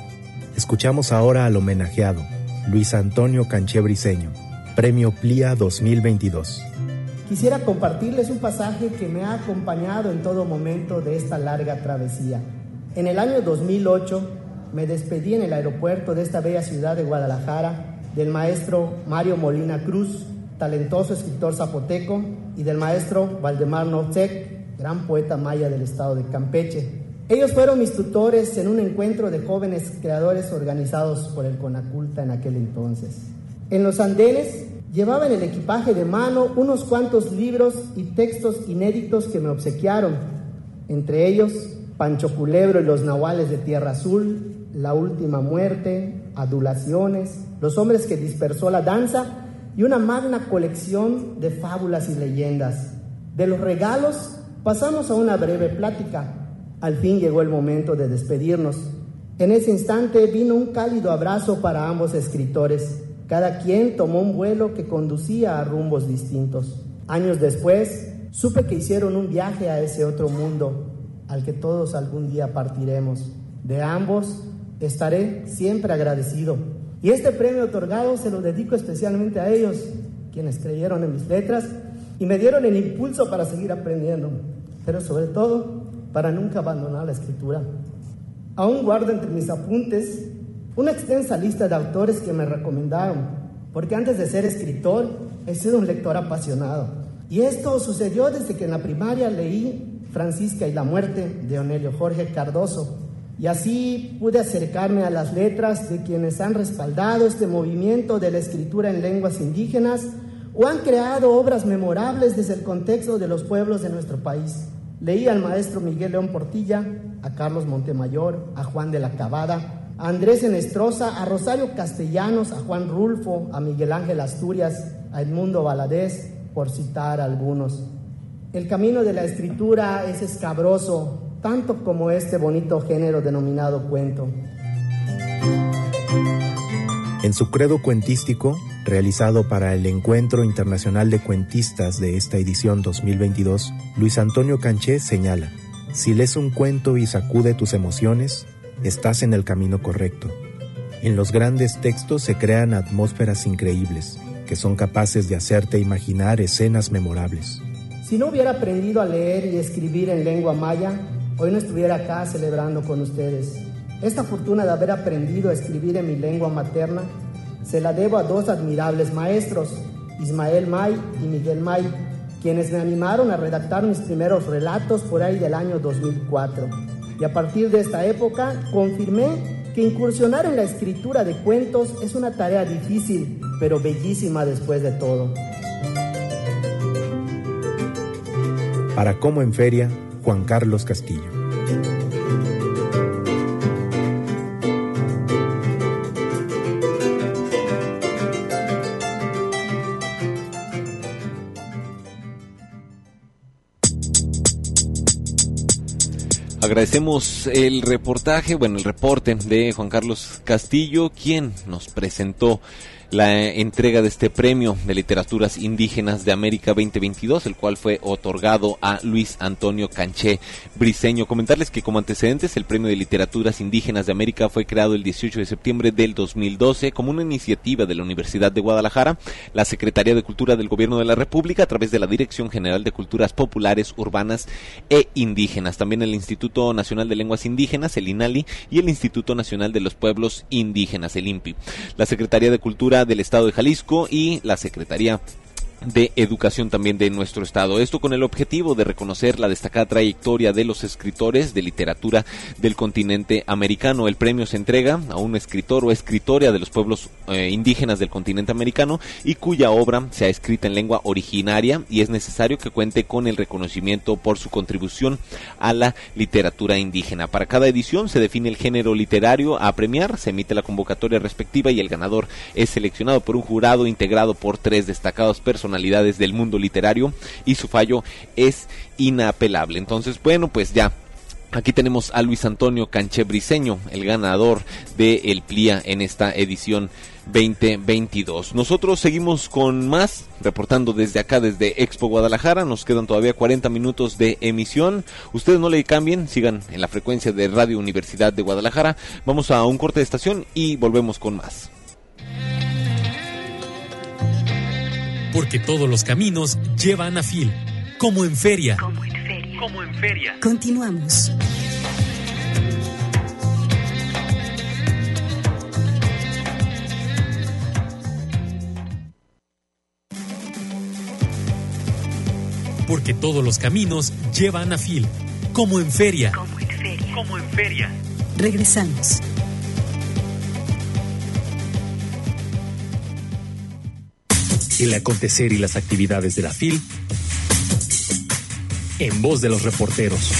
Escuchamos ahora al homenajeado, Luis Antonio Canché Briceño, Premio Plia dos mil veintidós. Quisiera compartirles un pasaje que me ha acompañado en todo momento de esta larga travesía. En el año dos mil ocho me despedí en el aeropuerto de esta bella ciudad de Guadalajara del maestro Mario Molina Cruz, talentoso escritor zapoteco, y del maestro Valdemar Notzek, gran poeta maya del estado de Campeche. Ellos fueron mis tutores en un encuentro de jóvenes creadores organizados por el CONACULTA en aquel entonces. En los andenes llevaba en el equipaje de mano unos cuantos libros y textos inéditos que me obsequiaron, entre ellos Pancho Culebro y los Nahuales de Tierra Azul, La Última Muerte, Adulaciones, Los Hombres que Dispersó la Danza y una magna colección de fábulas y leyendas. De los regalos pasamos a una breve plática. Al fin llegó el momento de despedirnos. En ese instante vino un cálido abrazo para ambos escritores. Cada quien tomó un vuelo que conducía a rumbos distintos. Años después, supe que hicieron un viaje a ese otro mundo, al que todos algún día partiremos. De ambos estaré siempre agradecido. Y este premio otorgado se lo dedico especialmente a ellos, quienes creyeron en mis letras y me dieron el impulso para seguir aprendiendo, pero sobre todo para nunca abandonar la escritura. Aún guardo entre mis apuntes una extensa lista de autores que me recomendaron, porque antes de ser escritor he sido un lector apasionado. Y esto sucedió desde que en la primaria leí Francisca y la Muerte de Onelio Jorge Cardoso, y así pude acercarme a las letras de quienes han respaldado este movimiento de la escritura en lenguas indígenas o han creado obras memorables desde el contexto de los pueblos de nuestro país. Leí al maestro Miguel León Portilla, a Carlos Montemayor, a Juan de la Cabada, a Andrés Enestrosa, a Rosario Castellanos, a Juan Rulfo, a Miguel Ángel Asturias, a Edmundo Valadez, por citar algunos. El camino de la escritura es escabroso, tanto como este bonito género denominado cuento. En su credo cuentístico, realizado para el Encuentro Internacional de Cuentistas de esta edición dos mil veintidós, Luis Antonio Canché señala: si lees un cuento y sacude tus emociones, estás en el camino correcto. En los grandes textos se crean atmósferas increíbles, que son capaces de hacerte imaginar escenas memorables. Si no hubiera aprendido a leer y escribir en lengua maya, hoy no estuviera acá celebrando con ustedes. Esta fortuna de haber aprendido a escribir en mi lengua materna se la debo a dos admirables maestros, Ismael May y Miguel May, quienes me animaron a redactar mis primeros relatos por ahí del año dos mil cuatro. Y a partir de esta época confirmé que incursionar en la escritura de cuentos es una tarea difícil, pero bellísima después de todo. Para Como en Feria, Juan Carlos Castillo. Agradecemos el reportaje, bueno, el reporte de Juan Carlos Castillo, quien nos presentó la entrega de este premio de literaturas indígenas de América veinte veintidós, el cual fue otorgado a Luis Antonio Canché Briceño. Comentarles que como antecedentes el premio de literaturas indígenas de América fue creado el dieciocho de septiembre del dos mil doce como una iniciativa de la Universidad de Guadalajara, la Secretaría de Cultura del Gobierno de la República a través de la Dirección General de Culturas Populares, Urbanas e Indígenas, también el Instituto Nacional de Lenguas Indígenas, el INALI, y el Instituto Nacional de los Pueblos Indígenas, el INPI. La Secretaría de Cultura del Estado de Jalisco y la Secretaría de Educación también de nuestro estado. Esto con el objetivo de reconocer la destacada trayectoria de los escritores de literatura del continente americano. El premio se entrega a un escritor o escritora de los pueblos eh, indígenas del continente americano y cuya obra sea escrita en lengua originaria, y es necesario que cuente con el reconocimiento por su contribución a la literatura indígena. Para cada edición se define el género literario a premiar, se emite la convocatoria respectiva y el ganador es seleccionado por un jurado integrado por tres destacados personalidades del mundo literario, y su fallo es inapelable. Entonces, bueno, pues ya aquí tenemos a Luis Antonio Canchebriceño, el ganador de el P L I A en esta edición veinte veintidós. Nosotros seguimos con más, reportando desde acá, desde Expo Guadalajara. Nos quedan todavía cuarenta minutos de emisión. Ustedes no le cambien, sigan en la frecuencia de Radio Universidad de Guadalajara. Vamos a un corte de estación y volvemos con más. Porque todos los caminos llevan a Phil, como en feria. Como en feria. Como en feria. Continuamos. Porque todos los caminos llevan a Phil, como en feria. Como en feria. Como en feria. Regresamos. El acontecer y las actividades de la F I L en voz de los reporteros.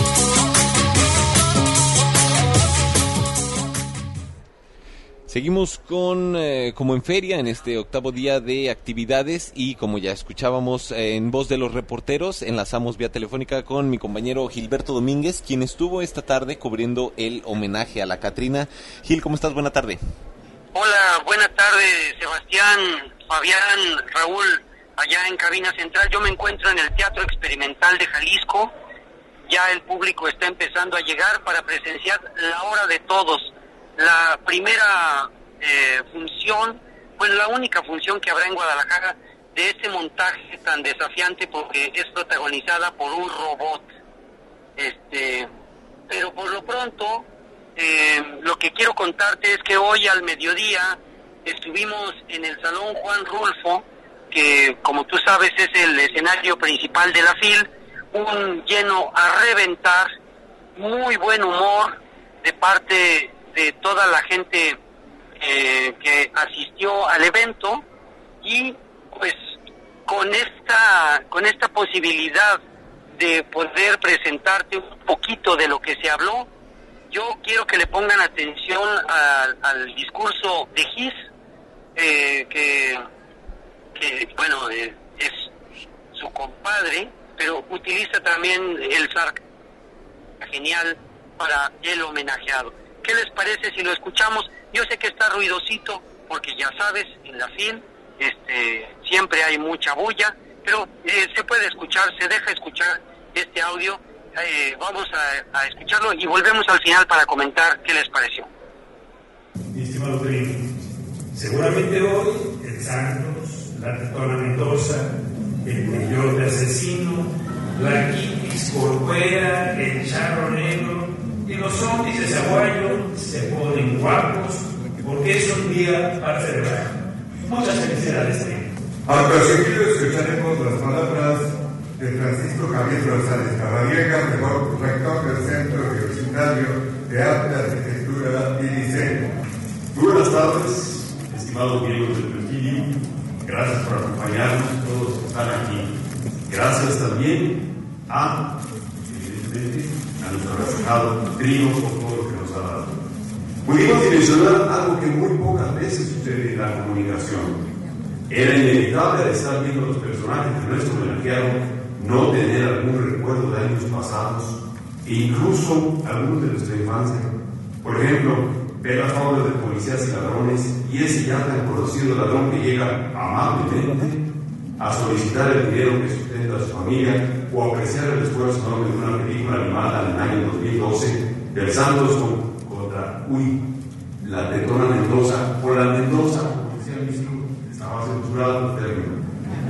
Seguimos con eh, como en feria en este octavo día de actividades, y como ya escuchábamos eh, en voz de los reporteros, enlazamos vía telefónica con mi compañero Gilberto Domínguez, quien estuvo esta tarde cubriendo el homenaje a la Catrina. Gil, ¿cómo estás? Buena tarde. Hola, buena tarde, Sebastián, Fabián, Raúl, allá en Cabina Central. Yo me encuentro en el Teatro Experimental de Jalisco. Ya el público está empezando a llegar para presenciar La Hora de Todos, la primera eh, función, bueno, la única función que habrá en Guadalajara de este montaje tan desafiante, porque es protagonizada por un robot. Este, pero por lo pronto, eh, lo que quiero contarte es que hoy al mediodía estuvimos en el Salón Juan Rulfo, que como tú sabes es el escenario principal de la F I L, un lleno a reventar, muy buen humor de parte de toda la gente eh, que asistió al evento, y pues con esta con esta posibilidad de poder presentarte un poquito de lo que se habló, yo quiero que le pongan atención al, al discurso de Gis, eh, que, que bueno, eh, es su compadre, pero utiliza también el sarcasmo genial para el homenajeado. ¿Qué les parece si lo escuchamos? Yo sé que está ruidosito, porque ya sabes, en la F I L este, siempre hay mucha bulla, pero eh, se puede escuchar, se deja escuchar este audio. Eh, vamos a, a escucharlo y volvemos al final para comentar qué les pareció. Mi estimado primo, seguramente hoy el Santos, la Tetona Mendoza, el Peyote Asesino, la Quiquis Corcuera, el Charro Negro y los zombies de Zaguayo se ponen guapos, porque es un día para celebrar. Muchas felicidades, primo. Al seguido escucharemos las palabras de Francisco Javier Rosales Caballeca, mejor rector del Centro Universitario de Arte, Arquitectura y Diseño. Muy buenas tardes, estimados miembros del presidio. Gracias por acompañarnos, todos que están aquí. Gracias también a, evidentemente, a nuestro respetado Trino por todo lo que nos ha dado. Pudimos dimensionar algo que muy pocas veces sucede en la comunicación. Era inevitable, al estar viendo los personajes de nuestro homenajeado, no tener algún recuerdo de años pasados, e incluso algunos de nuestra infancia. Por ejemplo, ver las faulas de policías y ladrones, y ese ya tan conocido ladrón que llega amablemente a solicitar el dinero que sustenta a su familia, o apreciar el esfuerzo enorme de una película animada en el año dos mil doce, del Santos con, contra, uy, la Tetona Mendoza, o la Mendoza, como decía el ministro, estaba censurado el término.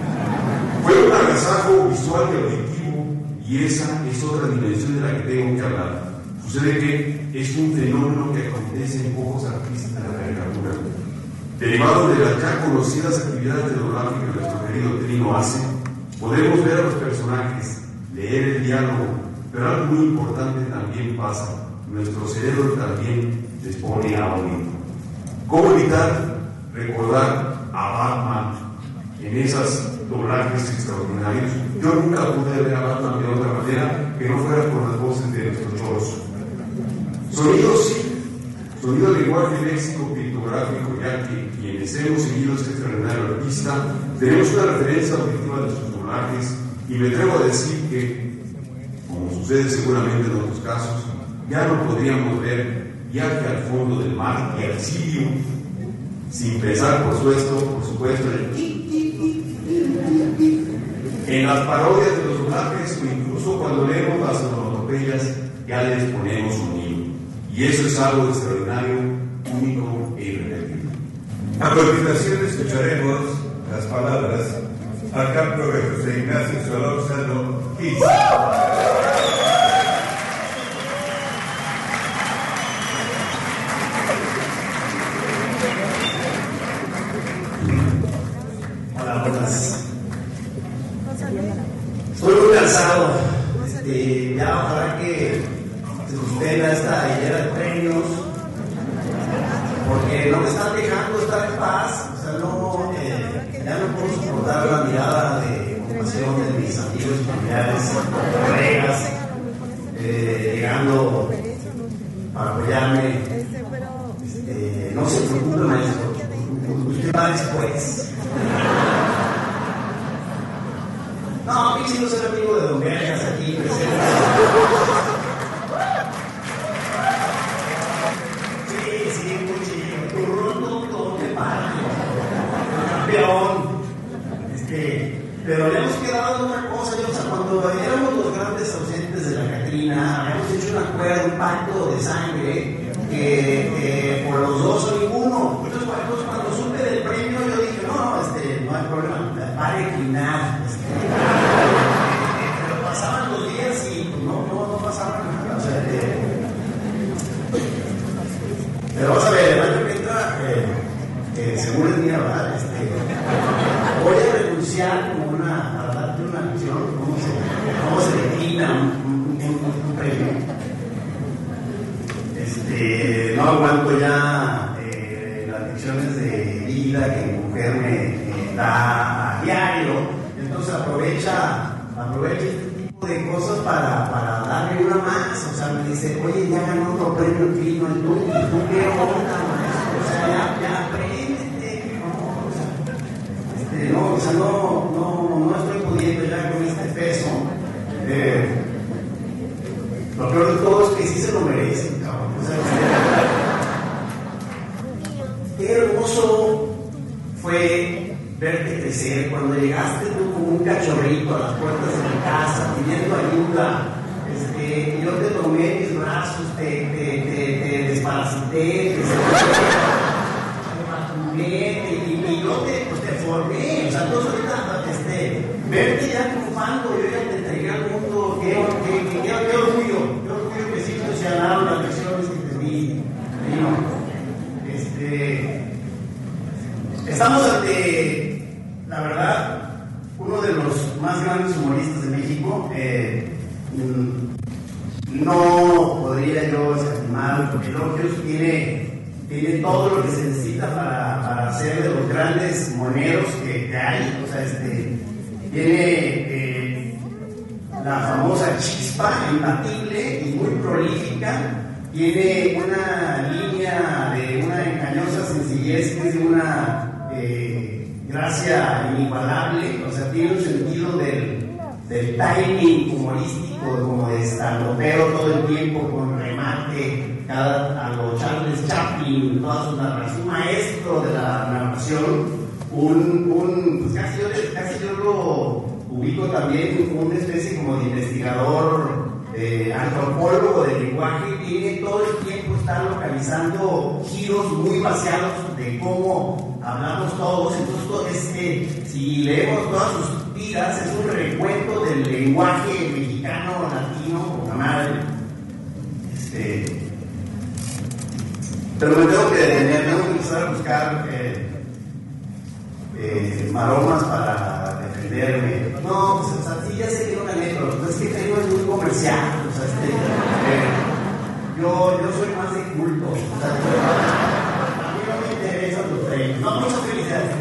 Fue un agasajo visual y auditivo, y esa es otra dimensión de la que tengo que hablar. Sucede que es un fenómeno que acontece en pocos artistas de la caricatura. Derivado de las ya conocidas actividades teleográficas de nuestro querido Trino, lo hace. Podemos ver a los personajes, leer el diálogo, pero algo muy importante también pasa. Nuestro cerebro también les pone a oír. ¿Cómo evitar recordar a Batman en esos doblajes extraordinarios? Yo nunca pude ver a Batman de otra manera que no fuera por las voces de nuestro Chorzo. Sonidos sí, sonido, lenguaje, léxico, pictográfico, ya que quienes hemos seguido este extraordinario artista tenemos una referencia objetiva de sus doblajes, y me atrevo a decir que, como sucede seguramente en otros casos, ya no podríamos ver Viaje al fondo del mar y Auxilio sin pensar, por supuesto, por supuesto en las parodias de los doblajes, o incluso cuando leemos las onomatopeyas ya les ponemos sonido. Y eso es algo extraordinario, único e irrepetible. A continuación escucharemos las palabras a cargo de José Ignacio Solórzano Kiss. Hola, buenas. Estoy muy cansado. Este, ya ojalá que se suspenda esta hilera de premios, porque no me están dejando estar en paz. O sea, no, eh, ya no puedo soportar la mirada de compasión de mis amigos, familiares, colegas, eh, llegando para apoyarme. Este, no se preocupe, maestro, usted va después. No, mi chico es el amigo de Don Vergas aquí presente. Sí, sí, muy chido. Turrón, todo de patio. Campeón. Este, pero habíamos quedado en una cosa, yo, o sea, cuando éramos los grandes ausentes de la Catrina, habíamos hecho un acuerdo, un pacto de sangre, que eh, por los dos o ninguno. Entonces, cuando, cuando supe del premio, yo dije, no, no, este, no hay problema, va a declinar. Este, pero pasaban los días y pues, no, no, no pasaba nada. O sea, eh, pero vamos a ver, el año que entra, eh, eh, según es mía, ¿verdad? Este, voy a renunciar como una, para darte una lección, cómo se, cómo se declina un, un, un, un premio. Este, no aguanto ya eh, las lecciones de vida que mi mujer me, me da a diario. Entonces aprovecha, aprovecha este tipo de cosas para, para darle una más. O sea, me dice, oye, ya ganó otro premio el Clino, el tú, y tú qué onda, maestro. O sea, ya, ya apréndete, no, o sea, este, no, o sea, no, no, no estoy pudiendo ya con este peso. Eh, lo peor de todo es que sí se lo merecen, cabrón. O sea, qué hermoso fue verte crecer cuando llegaste tú como un cachorrito a las puertas de mi casa pidiendo ayuda. Este, yo te tomé mis brazos, te, te, te, te desparasité, te masturbé y, y yo te, pues, te formé. O sea, entonces ahorita este, verte ya triunfando, yo ya te entregué al mundo. Qué, qué, qué, qué, qué orgullo, qué orgullo que sí funcionaron las lecciones que te di. Este, estamos ante, la verdad, uno de los más grandes humoristas de México. Eh, no podría yo escatimar porque elogios, tiene, tiene todo lo que se necesita para, para ser de los grandes moneros que, que hay. O sea, este, tiene eh, la famosa chispa imbatible y muy prolífica. Tiene una línea de una engañosa sencillez que es de una eh, gracia inigualable. O sea, tiene un sentido del, del timing humorístico, como de estandopero todo el tiempo, con remate, cada, a lo Charles Chaplin, todas sus narraciones, un maestro de la narración, un, un pues casi, yo, casi yo lo ubico también como una especie como de investigador, Eh, antropólogo del lenguaje. Tiene todo el tiempo estar localizando giros muy vaciados de cómo hablamos todos. Entonces, todo este, si leemos todas sus tiras, es un recuento del lenguaje mexicano, latino, poca madre. Este, pero me tengo que detener, tengo que empezar a buscar eh, eh, maromas para defender comercial, o sea, este, eh, yo, yo soy más de culto, o sea, yo, a mí no me interesan los premios. No, muchas felicidades.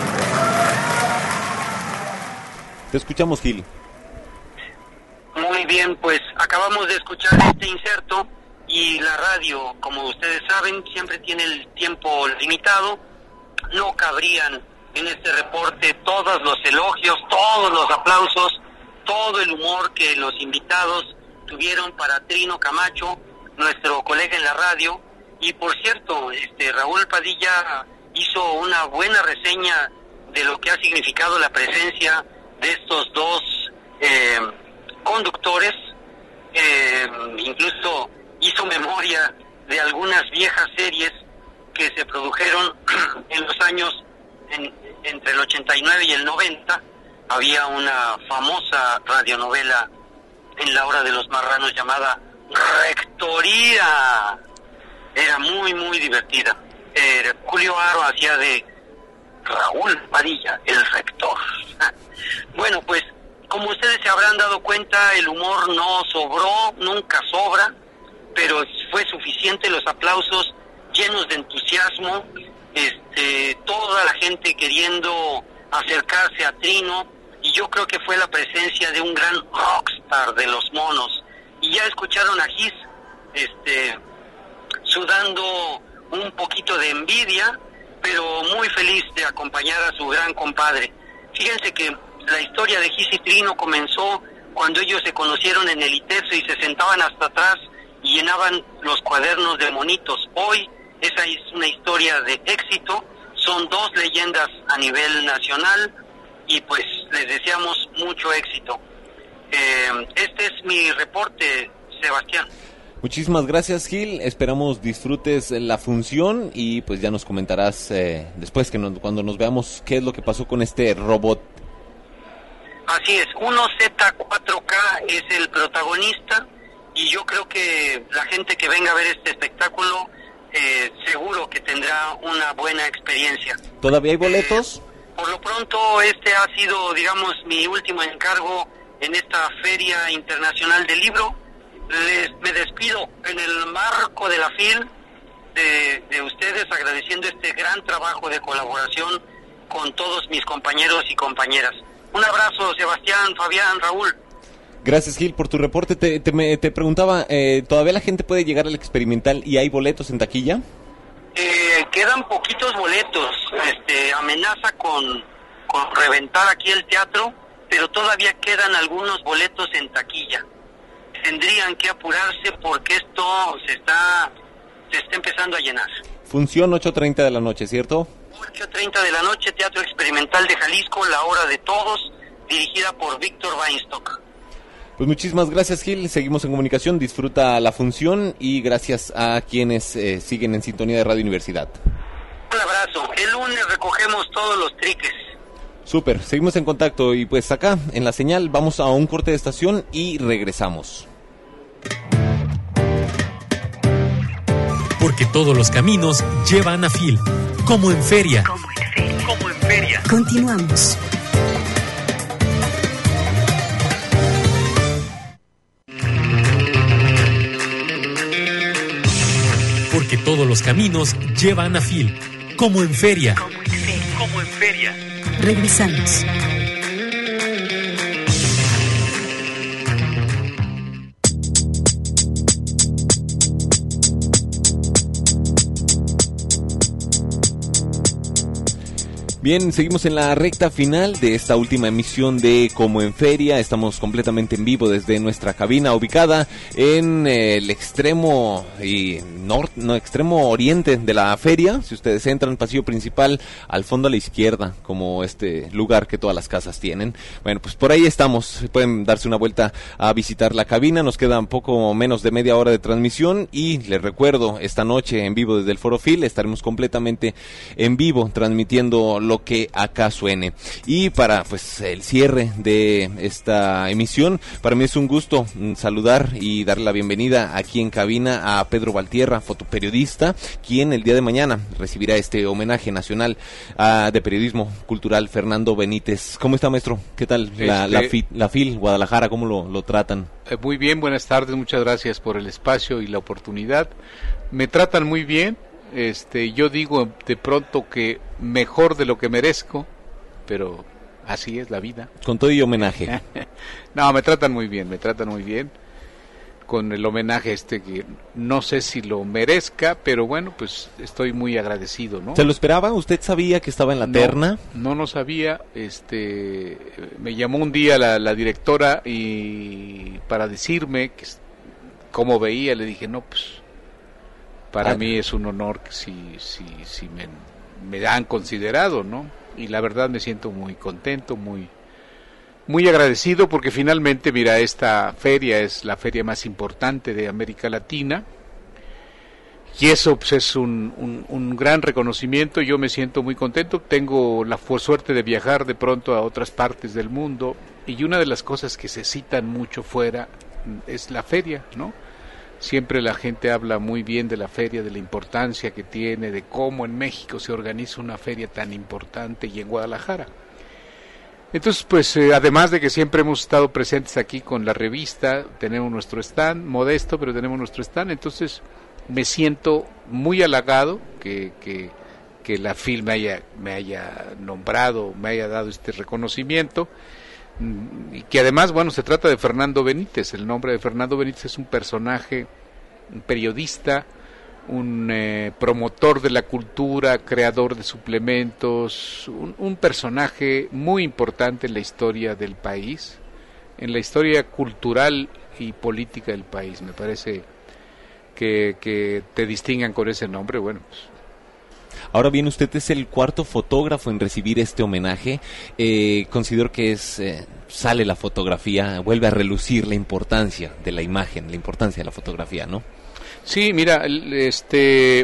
Te escuchamos, Gil. Muy bien, pues acabamos de escuchar este inserto y la radio, como ustedes saben, siempre tiene el tiempo limitado. No cabrían en este reporte todos los elogios, todos los aplausos, todo el humor que los invitados tuvieron para Trino Camacho, nuestro colega en la radio. Y por cierto, este Raúl Padilla hizo una buena reseña de lo que ha significado la presencia de estos dos eh, conductores. Eh, incluso hizo memoria de algunas viejas series que se produjeron en los años en, entre el ochenta y nueve y el noventa. Había una famosa radionovela en la hora de los marranos llamada Rectoría. Era muy muy divertida. Eh, Julio Aro hacía de Raúl Padilla, el rector. Bueno, pues como ustedes se habrán dado cuenta, el humor no sobró, nunca sobra, pero fue suficiente los aplausos llenos de entusiasmo, este, toda la gente queriendo acercarse a Trino, y yo creo que fue la presencia de un gran rockstar de los monos. Y ya escucharon a Gis, este, sudando un poquito de envidia, pero muy feliz de acompañar a su gran compadre. Fíjense que la historia de Gis y Trino comenzó cuando ellos se conocieron en el ITESO y se sentaban hasta atrás y llenaban los cuadernos de monitos. Hoy esa es una historia de éxito, son dos leyendas a nivel nacional y pues les deseamos mucho éxito. Eh, este es mi reporte, Sebastián. Muchísimas gracias, Gil. Esperamos disfrutes la función y pues ya nos comentarás eh, después que nos, cuando nos veamos qué es lo que pasó con este robot. Así es, uno Z cuatro K es el protagonista y yo creo que la gente que venga a ver este espectáculo eh, seguro que tendrá una buena experiencia. ¿Todavía hay boletos? Eh, por lo pronto este ha sido, digamos, mi último encargo en esta Feria Internacional del Libro. Les, me despido en el marco de la F I L de, de ustedes, agradeciendo este gran trabajo de colaboración con todos mis compañeros y compañeras. Un abrazo, Sebastián, Fabián, Raúl. Gracias, Gil, por tu reporte. Te, te, me, te preguntaba, eh, ¿todavía la gente puede llegar al experimental y hay boletos en taquilla? Eh, quedan poquitos boletos. Este, amenaza con, con reventar aquí el teatro, pero todavía quedan algunos boletos en taquilla. Tendrían que apurarse porque esto se está, se está empezando a llenar. Función ocho treinta de la noche, ¿cierto? ocho treinta de la noche, Teatro Experimental de Jalisco, La Hora de Todos, dirigida por Víctor Weinstock. Pues muchísimas gracias, Gil. Seguimos en comunicación. Disfruta la función y gracias a quienes eh, siguen en sintonía de Radio Universidad. Un abrazo. El lunes recogemos todos los triques. Súper. Seguimos en contacto y pues acá en la señal vamos a un corte de estación y regresamos. Porque todos los caminos llevan a F I L, como en feria. Como en feria. Como en feria. Continuamos. Porque todos los caminos llevan a F I L, como en feria. Como en feria. Como en feria. Regresamos. Bien, seguimos en la recta final de esta última emisión de Como en Feria. Estamos completamente en vivo desde nuestra cabina ubicada en eh, el extremo y norte, no, extremo oriente de la feria. Si ustedes entran, pasillo principal, al fondo a la izquierda, como este lugar que todas las casas tienen. Bueno, pues por ahí estamos. Pueden darse una vuelta a visitar la cabina. Nos queda un poco menos de media hora de transmisión y les recuerdo, esta noche en vivo desde el Foro F I L estaremos completamente en vivo transmitiendo lo lo que acá suene. Y para pues el cierre de esta emisión, para mí es un gusto saludar y darle la bienvenida aquí en cabina a Pedro Valtierra, fotoperiodista, quien el día de mañana recibirá este homenaje nacional uh, de periodismo cultural Fernando Benítez. ¿Cómo está, maestro? ¿Qué tal la, este... la, F I, la F I L Guadalajara? ¿Cómo lo, lo tratan? Eh, muy bien, buenas tardes, muchas gracias por el espacio y la oportunidad. Me tratan muy bien, este, yo digo de pronto que mejor de lo que merezco, pero así es la vida. Con todo y homenaje. No, me tratan muy bien, me tratan muy bien. Con el homenaje este que no sé si lo merezca, pero bueno, pues estoy muy agradecido, ¿no? ¿Se lo esperaba? ¿Usted sabía que estaba en la no, terna? No, no sabía. Este, me llamó un día la, la directora y para decirme que cómo veía, le dije, no, pues para ah, mí es un honor que si, si, si me, me han considerado, ¿no? Y la verdad me siento muy contento, muy muy agradecido porque finalmente, mira, esta feria es la feria más importante de América Latina y eso pues, es un, un, un gran reconocimiento. Yo me siento muy contento, tengo la suerte de viajar de pronto a otras partes del mundo y una de las cosas que se citan mucho fuera es la feria, ¿no? Siempre la gente habla muy bien de la feria, de la importancia que tiene, de cómo en México se organiza una feria tan importante y en Guadalajara. Entonces, pues, eh, además de que siempre hemos estado presentes aquí con la revista, tenemos nuestro stand, modesto, pero tenemos nuestro stand, entonces me siento muy halagado que, que, que la F I L me haya, me haya nombrado, me haya dado este reconocimiento, y que además, bueno, se trata de Fernando Benítez. El nombre de Fernando Benítez es un personaje, un periodista, un eh, promotor de la cultura, creador de suplementos, un, un personaje muy importante en la historia del país, en la historia cultural y política del país. Me parece que, que te distingan con ese nombre, bueno, pues. Ahora bien, usted es el cuarto fotógrafo en recibir este homenaje. Eh, considero que es eh, sale la fotografía, vuelve a relucir la importancia de la imagen, la importancia de la fotografía, ¿no? Sí, mira, este,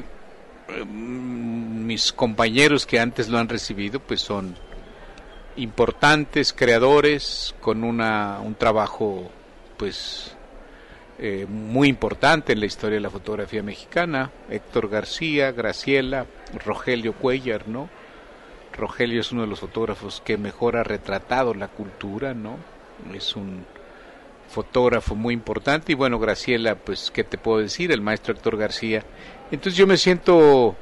mis compañeros que antes lo han recibido, pues son importantes creadores con una un trabajo, pues, eh, muy importante en la historia de la fotografía mexicana. Héctor García, Graciela, Rogelio Cuellar, ¿no? Rogelio es uno de los fotógrafos que mejor ha retratado la cultura, ¿no? Es un fotógrafo muy importante y bueno, Graciela, pues, ¿qué te puedo decir? El maestro Héctor García. Entonces yo me siento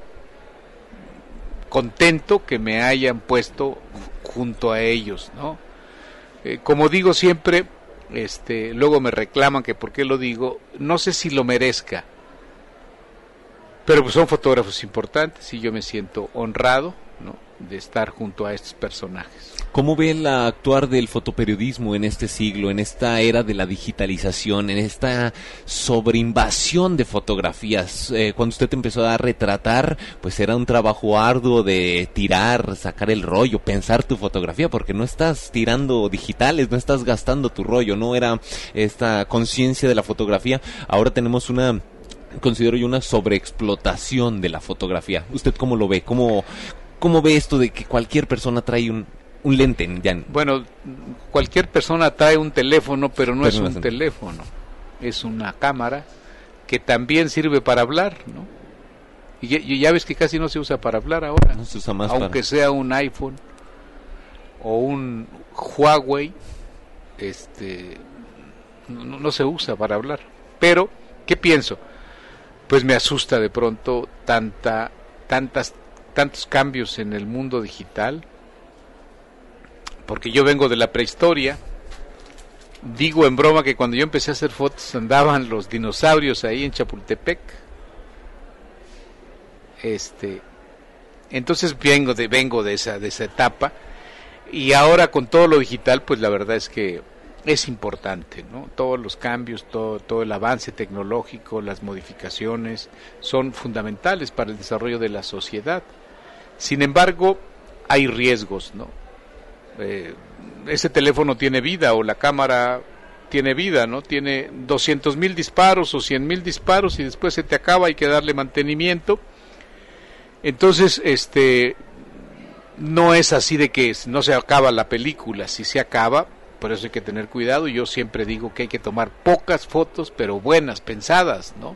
contento que me hayan puesto junto a ellos, ¿no? Eh, como digo siempre, este, luego me reclaman que por qué lo digo, no sé si lo merezca, pero pues son fotógrafos importantes y yo me siento honrado, ¿no?, de estar junto a estos personajes. ¿Cómo ve el actuar del fotoperiodismo en este siglo, en esta era de la digitalización, en esta sobreinvasión de fotografías? Eh, cuando usted empezó a retratar, pues era un trabajo arduo de tirar, sacar el rollo, pensar tu fotografía, porque no estás tirando digitales, no estás gastando tu rollo, no era esta conciencia de la fotografía. Ahora tenemos una, considero yo, una sobreexplotación de la fotografía. ¿Usted cómo lo ve? ¿Cómo, cómo ve esto de que cualquier persona trae un un lente? Ya. Bueno, cualquier persona trae un teléfono, pero no pero es no un es teléfono, es una cámara que también sirve para hablar, ¿no? Y ya, y ya ves que casi no se usa para hablar ahora, no se usa más aunque para... sea un iPhone o un Huawei, este, no, no se usa para hablar. Pero, ¿qué pienso? Pues me asusta de pronto tanta, tantas, tantos cambios en el mundo digital. Porque yo vengo de la prehistoria. Digo en broma que cuando yo empecé a hacer fotos andaban los dinosaurios ahí en Chapultepec. Este, entonces vengo de vengo de esa de esa etapa y ahora con todo lo digital, pues la verdad es que es importante, ¿no? Todos los cambios, todo todo el avance tecnológico, las modificaciones son fundamentales para el desarrollo de la sociedad. Sin embargo, hay riesgos, ¿no? Eh, ese teléfono tiene vida o la cámara tiene vida, ¿no? Tiene doscientos mil disparos o cien mil disparos y después se te acaba, hay que darle mantenimiento. Entonces, este, no es así de que no se acaba la película, si se acaba, por eso hay que tener cuidado. Yo siempre digo que hay que tomar pocas fotos, pero buenas, pensadas, ¿no?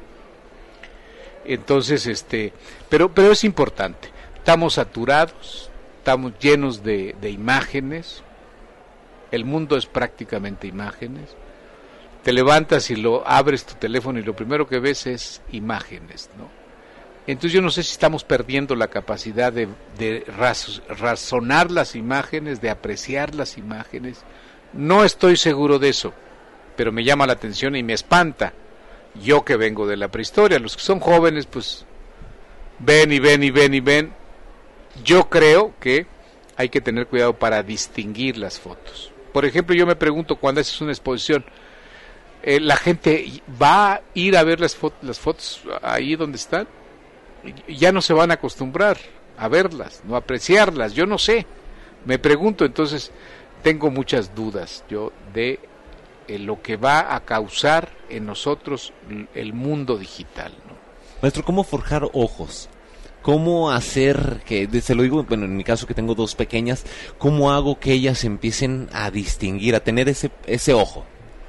Entonces, este, pero, pero es importante. Estamos saturados, estamos llenos de, de imágenes. El mundo es prácticamente imágenes. Te levantas y lo abres tu teléfono y lo primero que ves es imágenes, ¿no? Entonces yo no sé si estamos perdiendo la capacidad de, de raz, razonar las imágenes, de apreciar las imágenes. No estoy seguro de eso, pero me llama la atención y me espanta. Yo que vengo de la prehistoria, los que son jóvenes pues ven y ven y ven y ven. Yo creo que hay que tener cuidado para distinguir las fotos. Por ejemplo, yo me pregunto cuando haces una exposición, eh, ¿la gente va a ir a ver las, fo- las fotos ahí donde están? Ya no se van a acostumbrar a verlas, no a apreciarlas, yo no sé. Me pregunto, entonces tengo muchas dudas yo de eh, lo que va a causar en nosotros el mundo digital, ¿no? Maestro, ¿cómo forjar ojos? ¿Cómo hacer que, se lo digo, bueno, en mi caso que tengo dos pequeñas, cómo hago que ellas empiecen a distinguir, a tener ese ese ojo?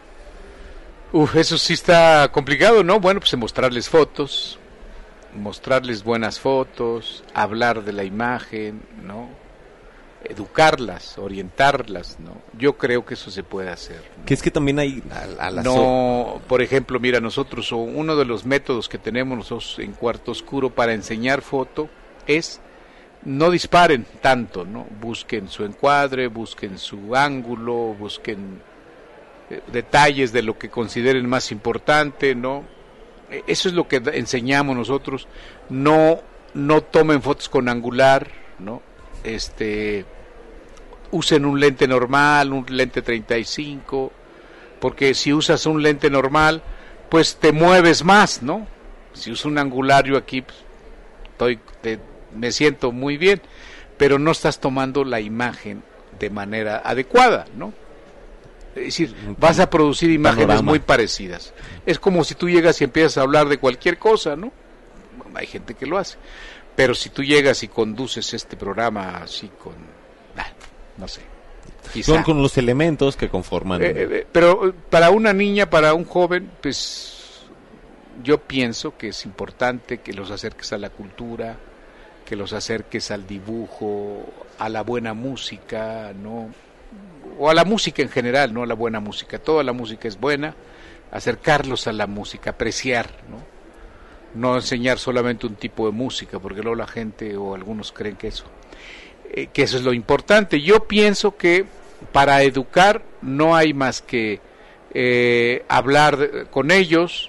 Uf, eso sí está complicado, ¿no? Bueno, pues mostrarles fotos, mostrarles buenas fotos, hablar de la imagen, ¿no? Educarlas, orientarlas, ¿no? Yo creo que eso se puede hacer, ¿no? Que es que también hay a, a la no, por ejemplo, mira, nosotros, o uno de los métodos que tenemos nosotros en Cuarto Oscuro para enseñar foto es no disparen tanto, ¿no? Busquen su encuadre, busquen su ángulo, busquen eh, detalles de lo que consideren más importante, ¿no? Eso es lo que enseñamos nosotros. No, no tomen fotos con angular, ¿no? Este, usen un lente normal, un lente treinta y cinco, porque si usas un lente normal, pues te mueves más, ¿no? Si uso un angulario aquí, pues, estoy, te, me siento muy bien, pero no estás tomando la imagen de manera adecuada, ¿no? Es decir, vas a producir imágenes Panorama. muy parecidas. Es como si tú llegas y empiezas a hablar de cualquier cosa, ¿no? Hay gente que lo hace. Pero si tú llegas y conduces este programa así con... Ah, no sé. Quizá. Son con los elementos que conforman... Eh, eh, pero para una niña, para un joven, pues yo pienso que es importante que los acerques a la cultura, que los acerques al dibujo, a la buena música, ¿no? O a la música en general, no a la buena música. Toda la música es buena. Acercarlos a la música, apreciar, ¿no? No enseñar solamente un tipo de música, porque luego la gente o algunos creen que eso, eh, que eso es lo importante. Yo pienso que para educar no hay más que eh, hablar de, con ellos,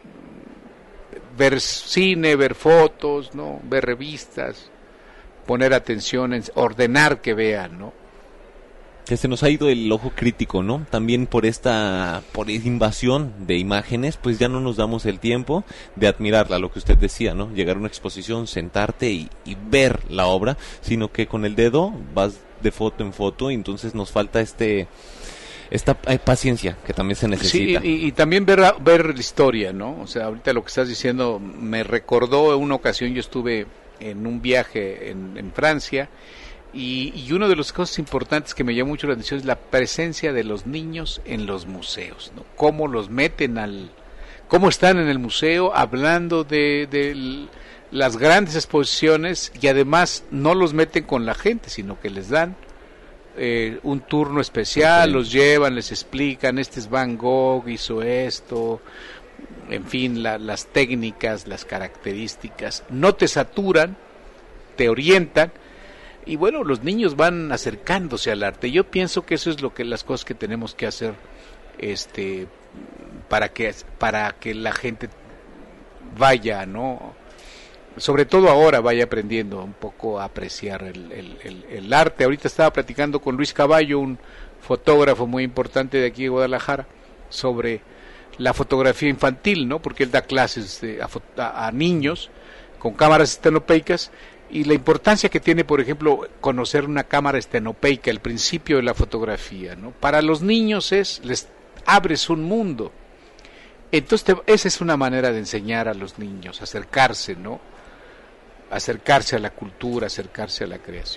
ver cine, ver fotos, ¿no? Ver revistas, poner atención, en, ordenar que vean, ¿no? Que se nos ha ido el ojo crítico, ¿no? También por esta por esta invasión de imágenes, pues ya no nos damos el tiempo de admirarla, lo que usted decía, ¿no? Llegar a una exposición, sentarte y, y ver la obra, sino que con el dedo vas de foto en foto y entonces nos falta este esta paciencia que también se necesita. Sí, y, y también ver ver la historia, ¿no? O sea, ahorita lo que estás diciendo me recordó una ocasión, yo estuve en un viaje en, en Francia. Y, y una de las cosas importantes que me llamó mucho la atención es la presencia de los niños en los museos, ¿no? Cómo los meten al, cómo están en el museo hablando de, de las grandes exposiciones y además no los meten con la gente, sino que les dan eh, un turno especial, okay. Los llevan, les explican, este es Van Gogh, hizo esto, en fin, la, las técnicas, las características, no te saturan, te orientan. Y bueno, los niños van acercándose al arte. Yo pienso que eso es lo que las cosas que tenemos que hacer, este, para que para que la gente vaya, ¿no? Sobre todo ahora vaya aprendiendo un poco a apreciar el, el, el, el arte. Ahorita estaba platicando con Luis Caballo, un fotógrafo muy importante de aquí de Guadalajara, sobre la fotografía infantil, ¿no? Porque él da clases de, a, a, a niños con cámaras estenopeicas. Y la importancia que tiene, por ejemplo, conocer una cámara estenopeica, el principio de la fotografía, ¿no? Para los niños es, les abres un mundo. Entonces, te, esa es una manera de enseñar a los niños, acercarse, ¿no? Acercarse a la cultura, acercarse a la creación.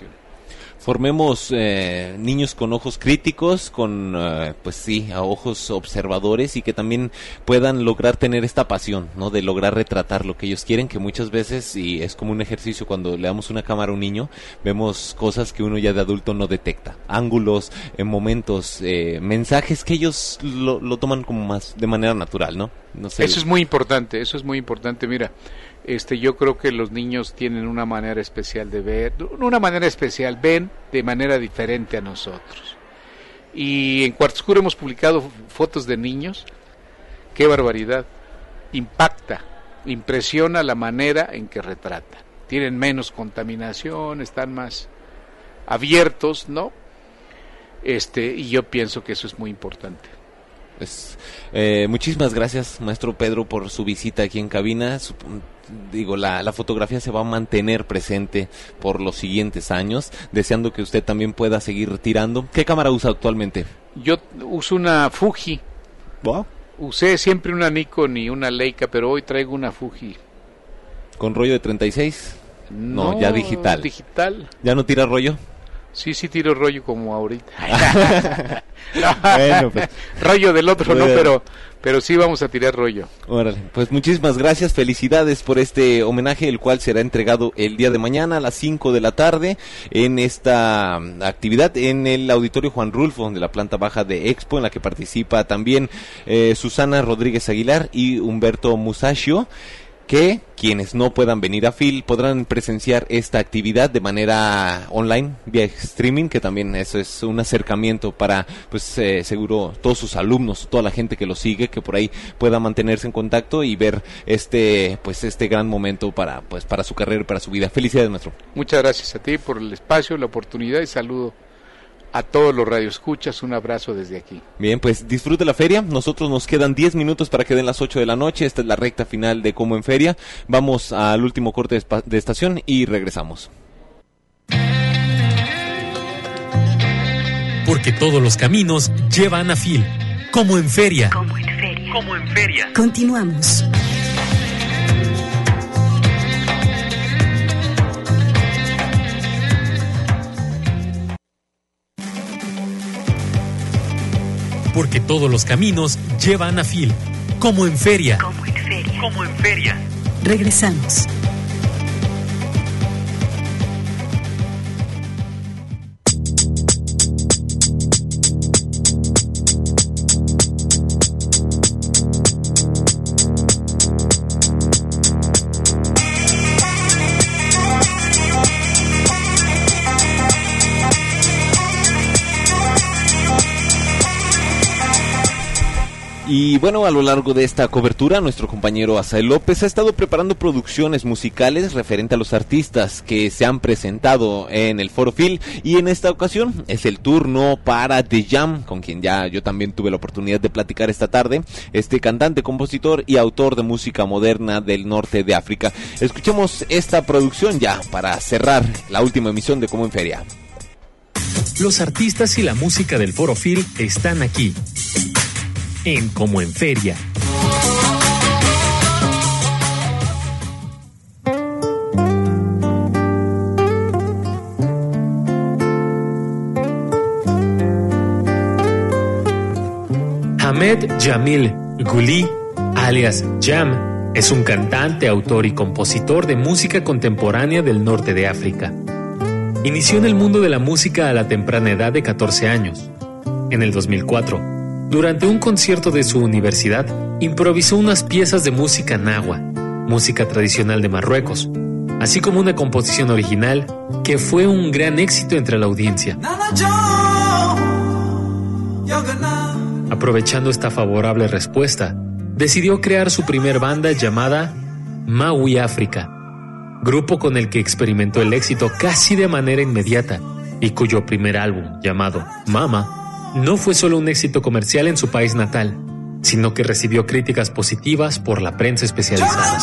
Formemos eh, niños con ojos críticos, con, eh, pues sí, a ojos observadores, y que también puedan lograr tener esta pasión, ¿no? De lograr retratar lo que ellos quieren, que muchas veces, y es como un ejercicio cuando le damos una cámara a un niño, vemos cosas que uno ya de adulto no detecta, ángulos, eh, momentos, eh, mensajes que ellos lo, lo toman como más de manera natural, ¿no? No sé. Eso es muy importante, eso es muy importante, mira. Este, yo creo que los niños tienen una manera especial de ver, una manera especial, ven de manera diferente a nosotros. Y en Cuarto Oscuro hemos publicado fotos de niños, qué barbaridad, impacta, impresiona la manera en que retratan. Tienen menos contaminación, están más abiertos, ¿no? Este, y yo pienso que eso es muy importante. Pues, eh, muchísimas gracias, maestro Pedro, por su visita aquí en cabina. Su, digo, la, la fotografía se va a mantener presente por los siguientes años, deseando que usted también pueda seguir tirando. ¿Qué cámara usa actualmente? Yo uso una Fuji. ¿Wow? Usé siempre una Nikon y una Leica, pero hoy traigo una Fuji. ¿Con rollo de treinta y seis? No, no ya digital. Digital. ¿Ya no tira rollo? Sí, sí tiro rollo como ahorita. Bueno, pues, rollo del otro, bueno. no, pero pero sí vamos a tirar rollo. Órale, pues muchísimas gracias, felicidades por este homenaje, el cual será entregado el día de mañana a las cinco de la tarde en esta actividad en el Auditorio Juan Rulfo de la planta baja de Expo, en la que participa también eh, Susana Rodríguez Aguilar y Humberto Musacchio, que quienes no puedan venir a Phil podrán presenciar esta actividad de manera online, vía streaming, que también eso es un acercamiento para, pues eh, seguro todos sus alumnos, toda la gente que lo sigue, que por ahí pueda mantenerse en contacto y ver este, pues este gran momento para, pues para su carrera y para su vida. Felicidades, maestro. Muchas gracias a ti por el espacio, la oportunidad, y saludo a todos los radioescuchas, un abrazo desde aquí. Bien, pues disfrute la feria. Nosotros nos quedan diez minutos para que den las ocho de la noche. Esta es la recta final de Como en Feria. Vamos al último corte de, espa- de estación y regresamos. Porque todos los caminos llevan a Phil. Como en Feria. Como en feria. Como en Feria. Continuamos. Porque todos los caminos llevan a Phil. Como en Feria. Como en feria. Como en Feria. Regresamos. Y bueno, a lo largo de esta cobertura, nuestro compañero Asael López ha estado preparando producciones musicales referente a los artistas que se han presentado en el Foro Phil, y en esta ocasión es el turno para The Jam, con quien ya yo también tuve la oportunidad de platicar esta tarde, este cantante, compositor y autor de música moderna del norte de África. Escuchemos esta producción ya para cerrar la última emisión de Como en Feria. Los artistas y la música del Foro Phil están aquí. En Como en Feria. Ahmed Jamil Guli, alias Jam, es un cantante, autor y compositor de música contemporánea del norte de África. Inició en el mundo de la música a la temprana edad de catorce años. En el dos mil cuatro, durante un concierto de su universidad, improvisó unas piezas de música nahua, música tradicional de Marruecos, así como una composición original que fue un gran éxito entre la audiencia. Aprovechando esta favorable respuesta, decidió crear su primer banda llamada Maui África, grupo con el que experimentó el éxito casi de manera inmediata y cuyo primer álbum, llamado Mama, no fue solo un éxito comercial en su país natal, sino que recibió críticas positivas por la prensa especializada.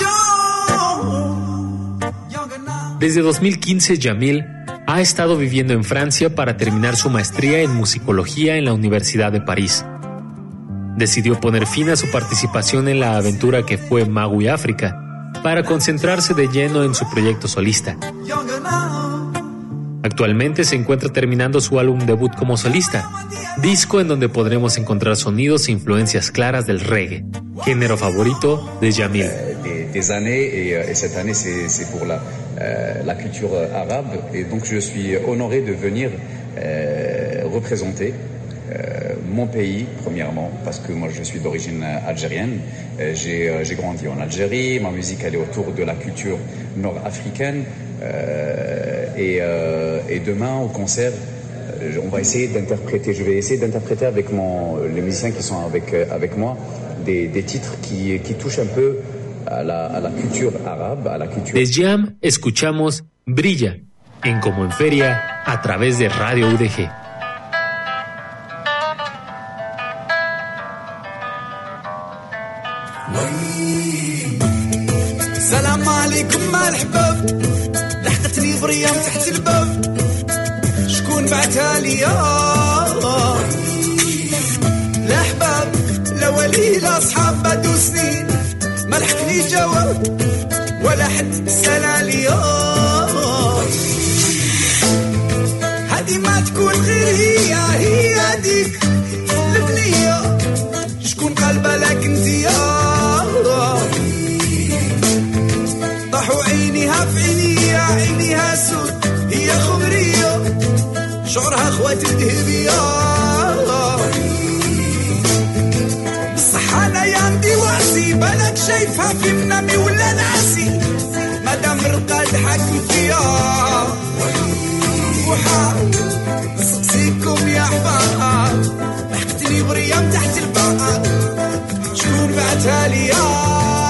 Desde dos mil quince, Jamil ha estado viviendo en Francia para terminar su maestría en musicología en la Universidad de París. Decidió poner fin a su participación en la aventura que fue Maui África para concentrarse de lleno en su proyecto solista. Actualmente se encuentra terminando su álbum debut como solista, disco en donde podremos encontrar sonidos e influencias claras del reggae, género favorito de Jamil. Des, des années et, et cette année c'est, c'est pour la, euh, la culture arabe et donc je suis honoré de venir euh, représenter euh, mon pays premièrement parce que moi je suis d'origine algérienne, euh, j'ai, euh, j'ai grandi en Algérie, ma musique elle est autour de la culture nord-africaine. Euh, et, euh, et demain au concert, euh, on va essayer d'interpréter. Je vais essayer d'interpréter avec mon, les musiciens qui sont avec avec moi des, des titres qui, qui touchent un peu a la, a la culture arabe, a la culture. De Jam escuchamos Brilla en Como en Feria a través de Radio U D G. Salam alaikum malhbab. لحقتني بريم تحت الباب شكون بعتها لي لا احباب لا ولي لا اصحاب بعدو سنين ما لحقني جواب ولا حد سال لي هادي ما تكون غير هي هي هاديك البنيه شكون قلبها لك انتيا طاحوا عينيها في عينيا عينيها سود هي خمرية شعرها خوات الذهبية الصحة الأيام دي واسي بالك شايفها في منامي ولا ناسي مادام رقاد حاكم فيها وحال نسقسيكم يا حباب لحقتني بريم تحت الباب شكون بعتها ليا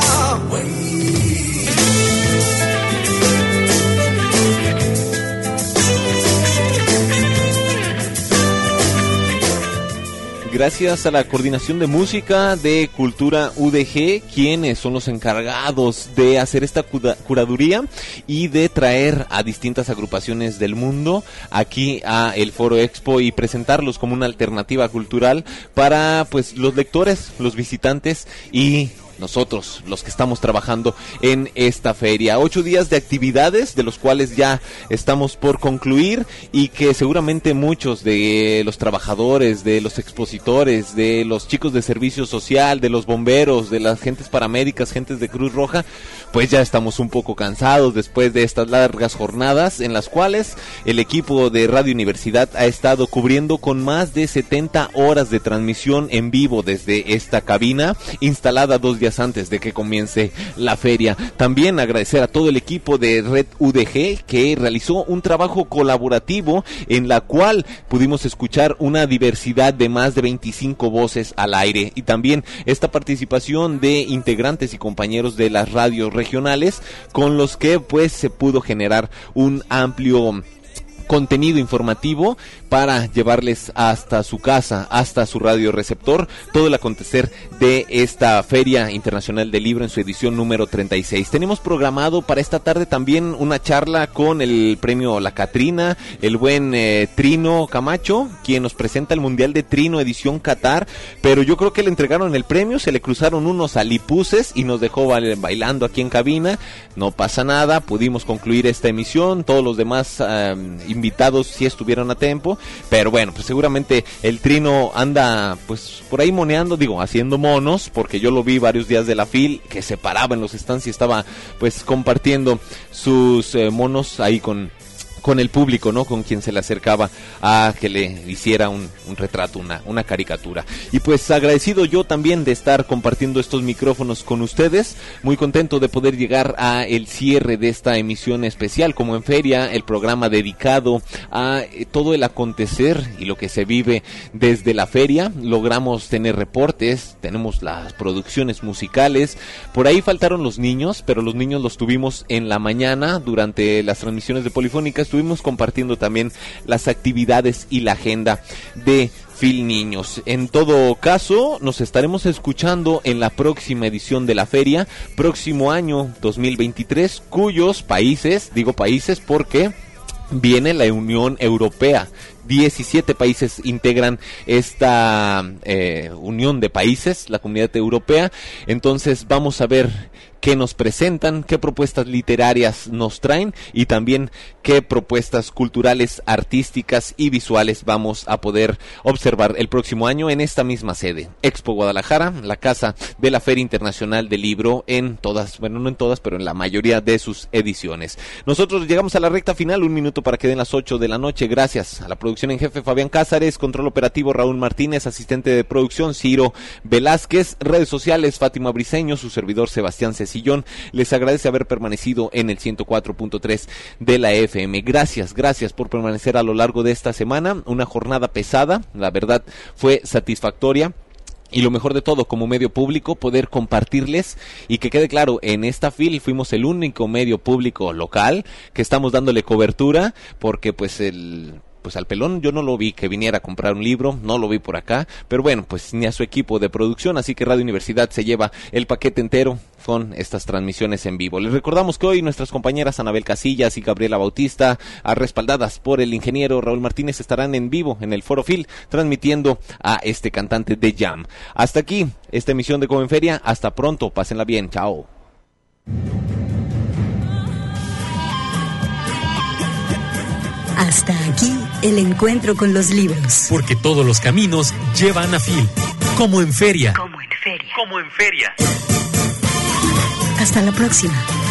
Gracias a la Coordinación de Música de Cultura U D G, quienes son los encargados de hacer esta curaduría y de traer a distintas agrupaciones del mundo aquí a el Foro Expo y presentarlos como una alternativa cultural para pues los lectores, los visitantes y nosotros, los que estamos trabajando en esta feria. Ocho días de actividades, de los cuales ya estamos por concluir y que seguramente muchos de los trabajadores, de los expositores, de los chicos de servicio social, de los bomberos, de las gentes paramédicas, gentes de Cruz Roja, pues ya estamos un poco cansados después de estas largas jornadas en las cuales el equipo de Radio Universidad ha estado cubriendo con más de setenta horas de transmisión en vivo desde esta cabina instalada dos días antes de que comience la feria. También agradecer a todo el equipo de Red U D G que realizó un trabajo colaborativo en la cual pudimos escuchar una diversidad de más de veinticinco voces al aire y también esta participación de integrantes y compañeros de las radios regionales con los que pues se pudo generar un amplio contenido informativo para llevarles hasta su casa, hasta su radio receptor, todo el acontecer de esta Feria Internacional del Libro en su edición número treinta y seis. Tenemos programado para esta tarde también una charla con el premio La Catrina, el buen eh, Trino Camacho, quien nos presenta el Mundial de Trino edición Qatar, pero yo creo que le entregaron el premio, se le cruzaron unos alipuses y nos dejó bailando aquí en cabina. No pasa nada, pudimos concluir esta emisión, todos los demás eh, invitados sí estuvieron a tiempo, pero bueno, pues seguramente el Trino anda pues por ahí moneando, digo, haciendo monos, porque yo lo vi varios días de la F I L, que se paraba en los stands y estaba pues compartiendo sus eh, monos ahí con... con el público, ¿no? Con quien se le acercaba a que le hiciera un, un retrato, una, una caricatura. Y pues agradecido yo también de estar compartiendo estos micrófonos con ustedes, muy contento de poder llegar a el cierre de esta emisión especial, como en feria, el programa dedicado a eh, todo el acontecer y lo que se vive desde la feria. Logramos tener reportes, tenemos las producciones musicales, por ahí faltaron los niños, pero los niños los tuvimos en la mañana durante las transmisiones de Polifónicas. Estuvimos compartiendo también las actividades y la agenda de F I L Niños. En todo caso, nos estaremos escuchando en la próxima edición de la feria, próximo año dos mil veintitrés, cuyos países, digo países porque viene la Unión Europea. diecisiete países integran esta eh, unión de países, la Comunidad Europea. Entonces vamos a ver qué nos presentan, qué propuestas literarias nos traen y también qué propuestas culturales, artísticas y visuales vamos a poder observar el próximo año en esta misma sede, Expo Guadalajara, la casa de la Feria Internacional del Libro, en todas, bueno, no en todas, pero en la mayoría de sus ediciones. Nosotros llegamos a la recta final, un minuto para que den las ocho de la noche. Gracias a la producción en jefe Fabián Cázares, control operativo Raúl Martínez, asistente de producción Ciro Velázquez, redes sociales Fátima Briceño, su servidor Sebastián Cecillón. Les agradece haber permanecido en el ciento cuatro punto tres de la F M. Gracias, gracias por permanecer a lo largo de esta semana. Una jornada pesada, la verdad fue satisfactoria. Y lo mejor de todo, como medio público, poder compartirles y que quede claro, en esta fil fuimos el único medio público local que estamos dándole cobertura, porque pues el... pues al pelón yo no lo vi que viniera a comprar un libro, no lo vi por acá, pero bueno, pues ni a su equipo de producción, así que Radio Universidad se lleva el paquete entero con estas transmisiones en vivo. Les recordamos que hoy nuestras compañeras Anabel Casillas y Gabriela Bautista, respaldadas por el ingeniero Raúl Martínez, estarán en vivo en el Foro Fil, transmitiendo a este cantante de Jam. Hasta aquí, esta emisión de Como en Feria, hasta pronto, pásenla bien, chao. Hasta aquí el encuentro con los libros. Porque todos los caminos llevan a Fil. Como en feria. Como en feria. Como en feria. Hasta la próxima.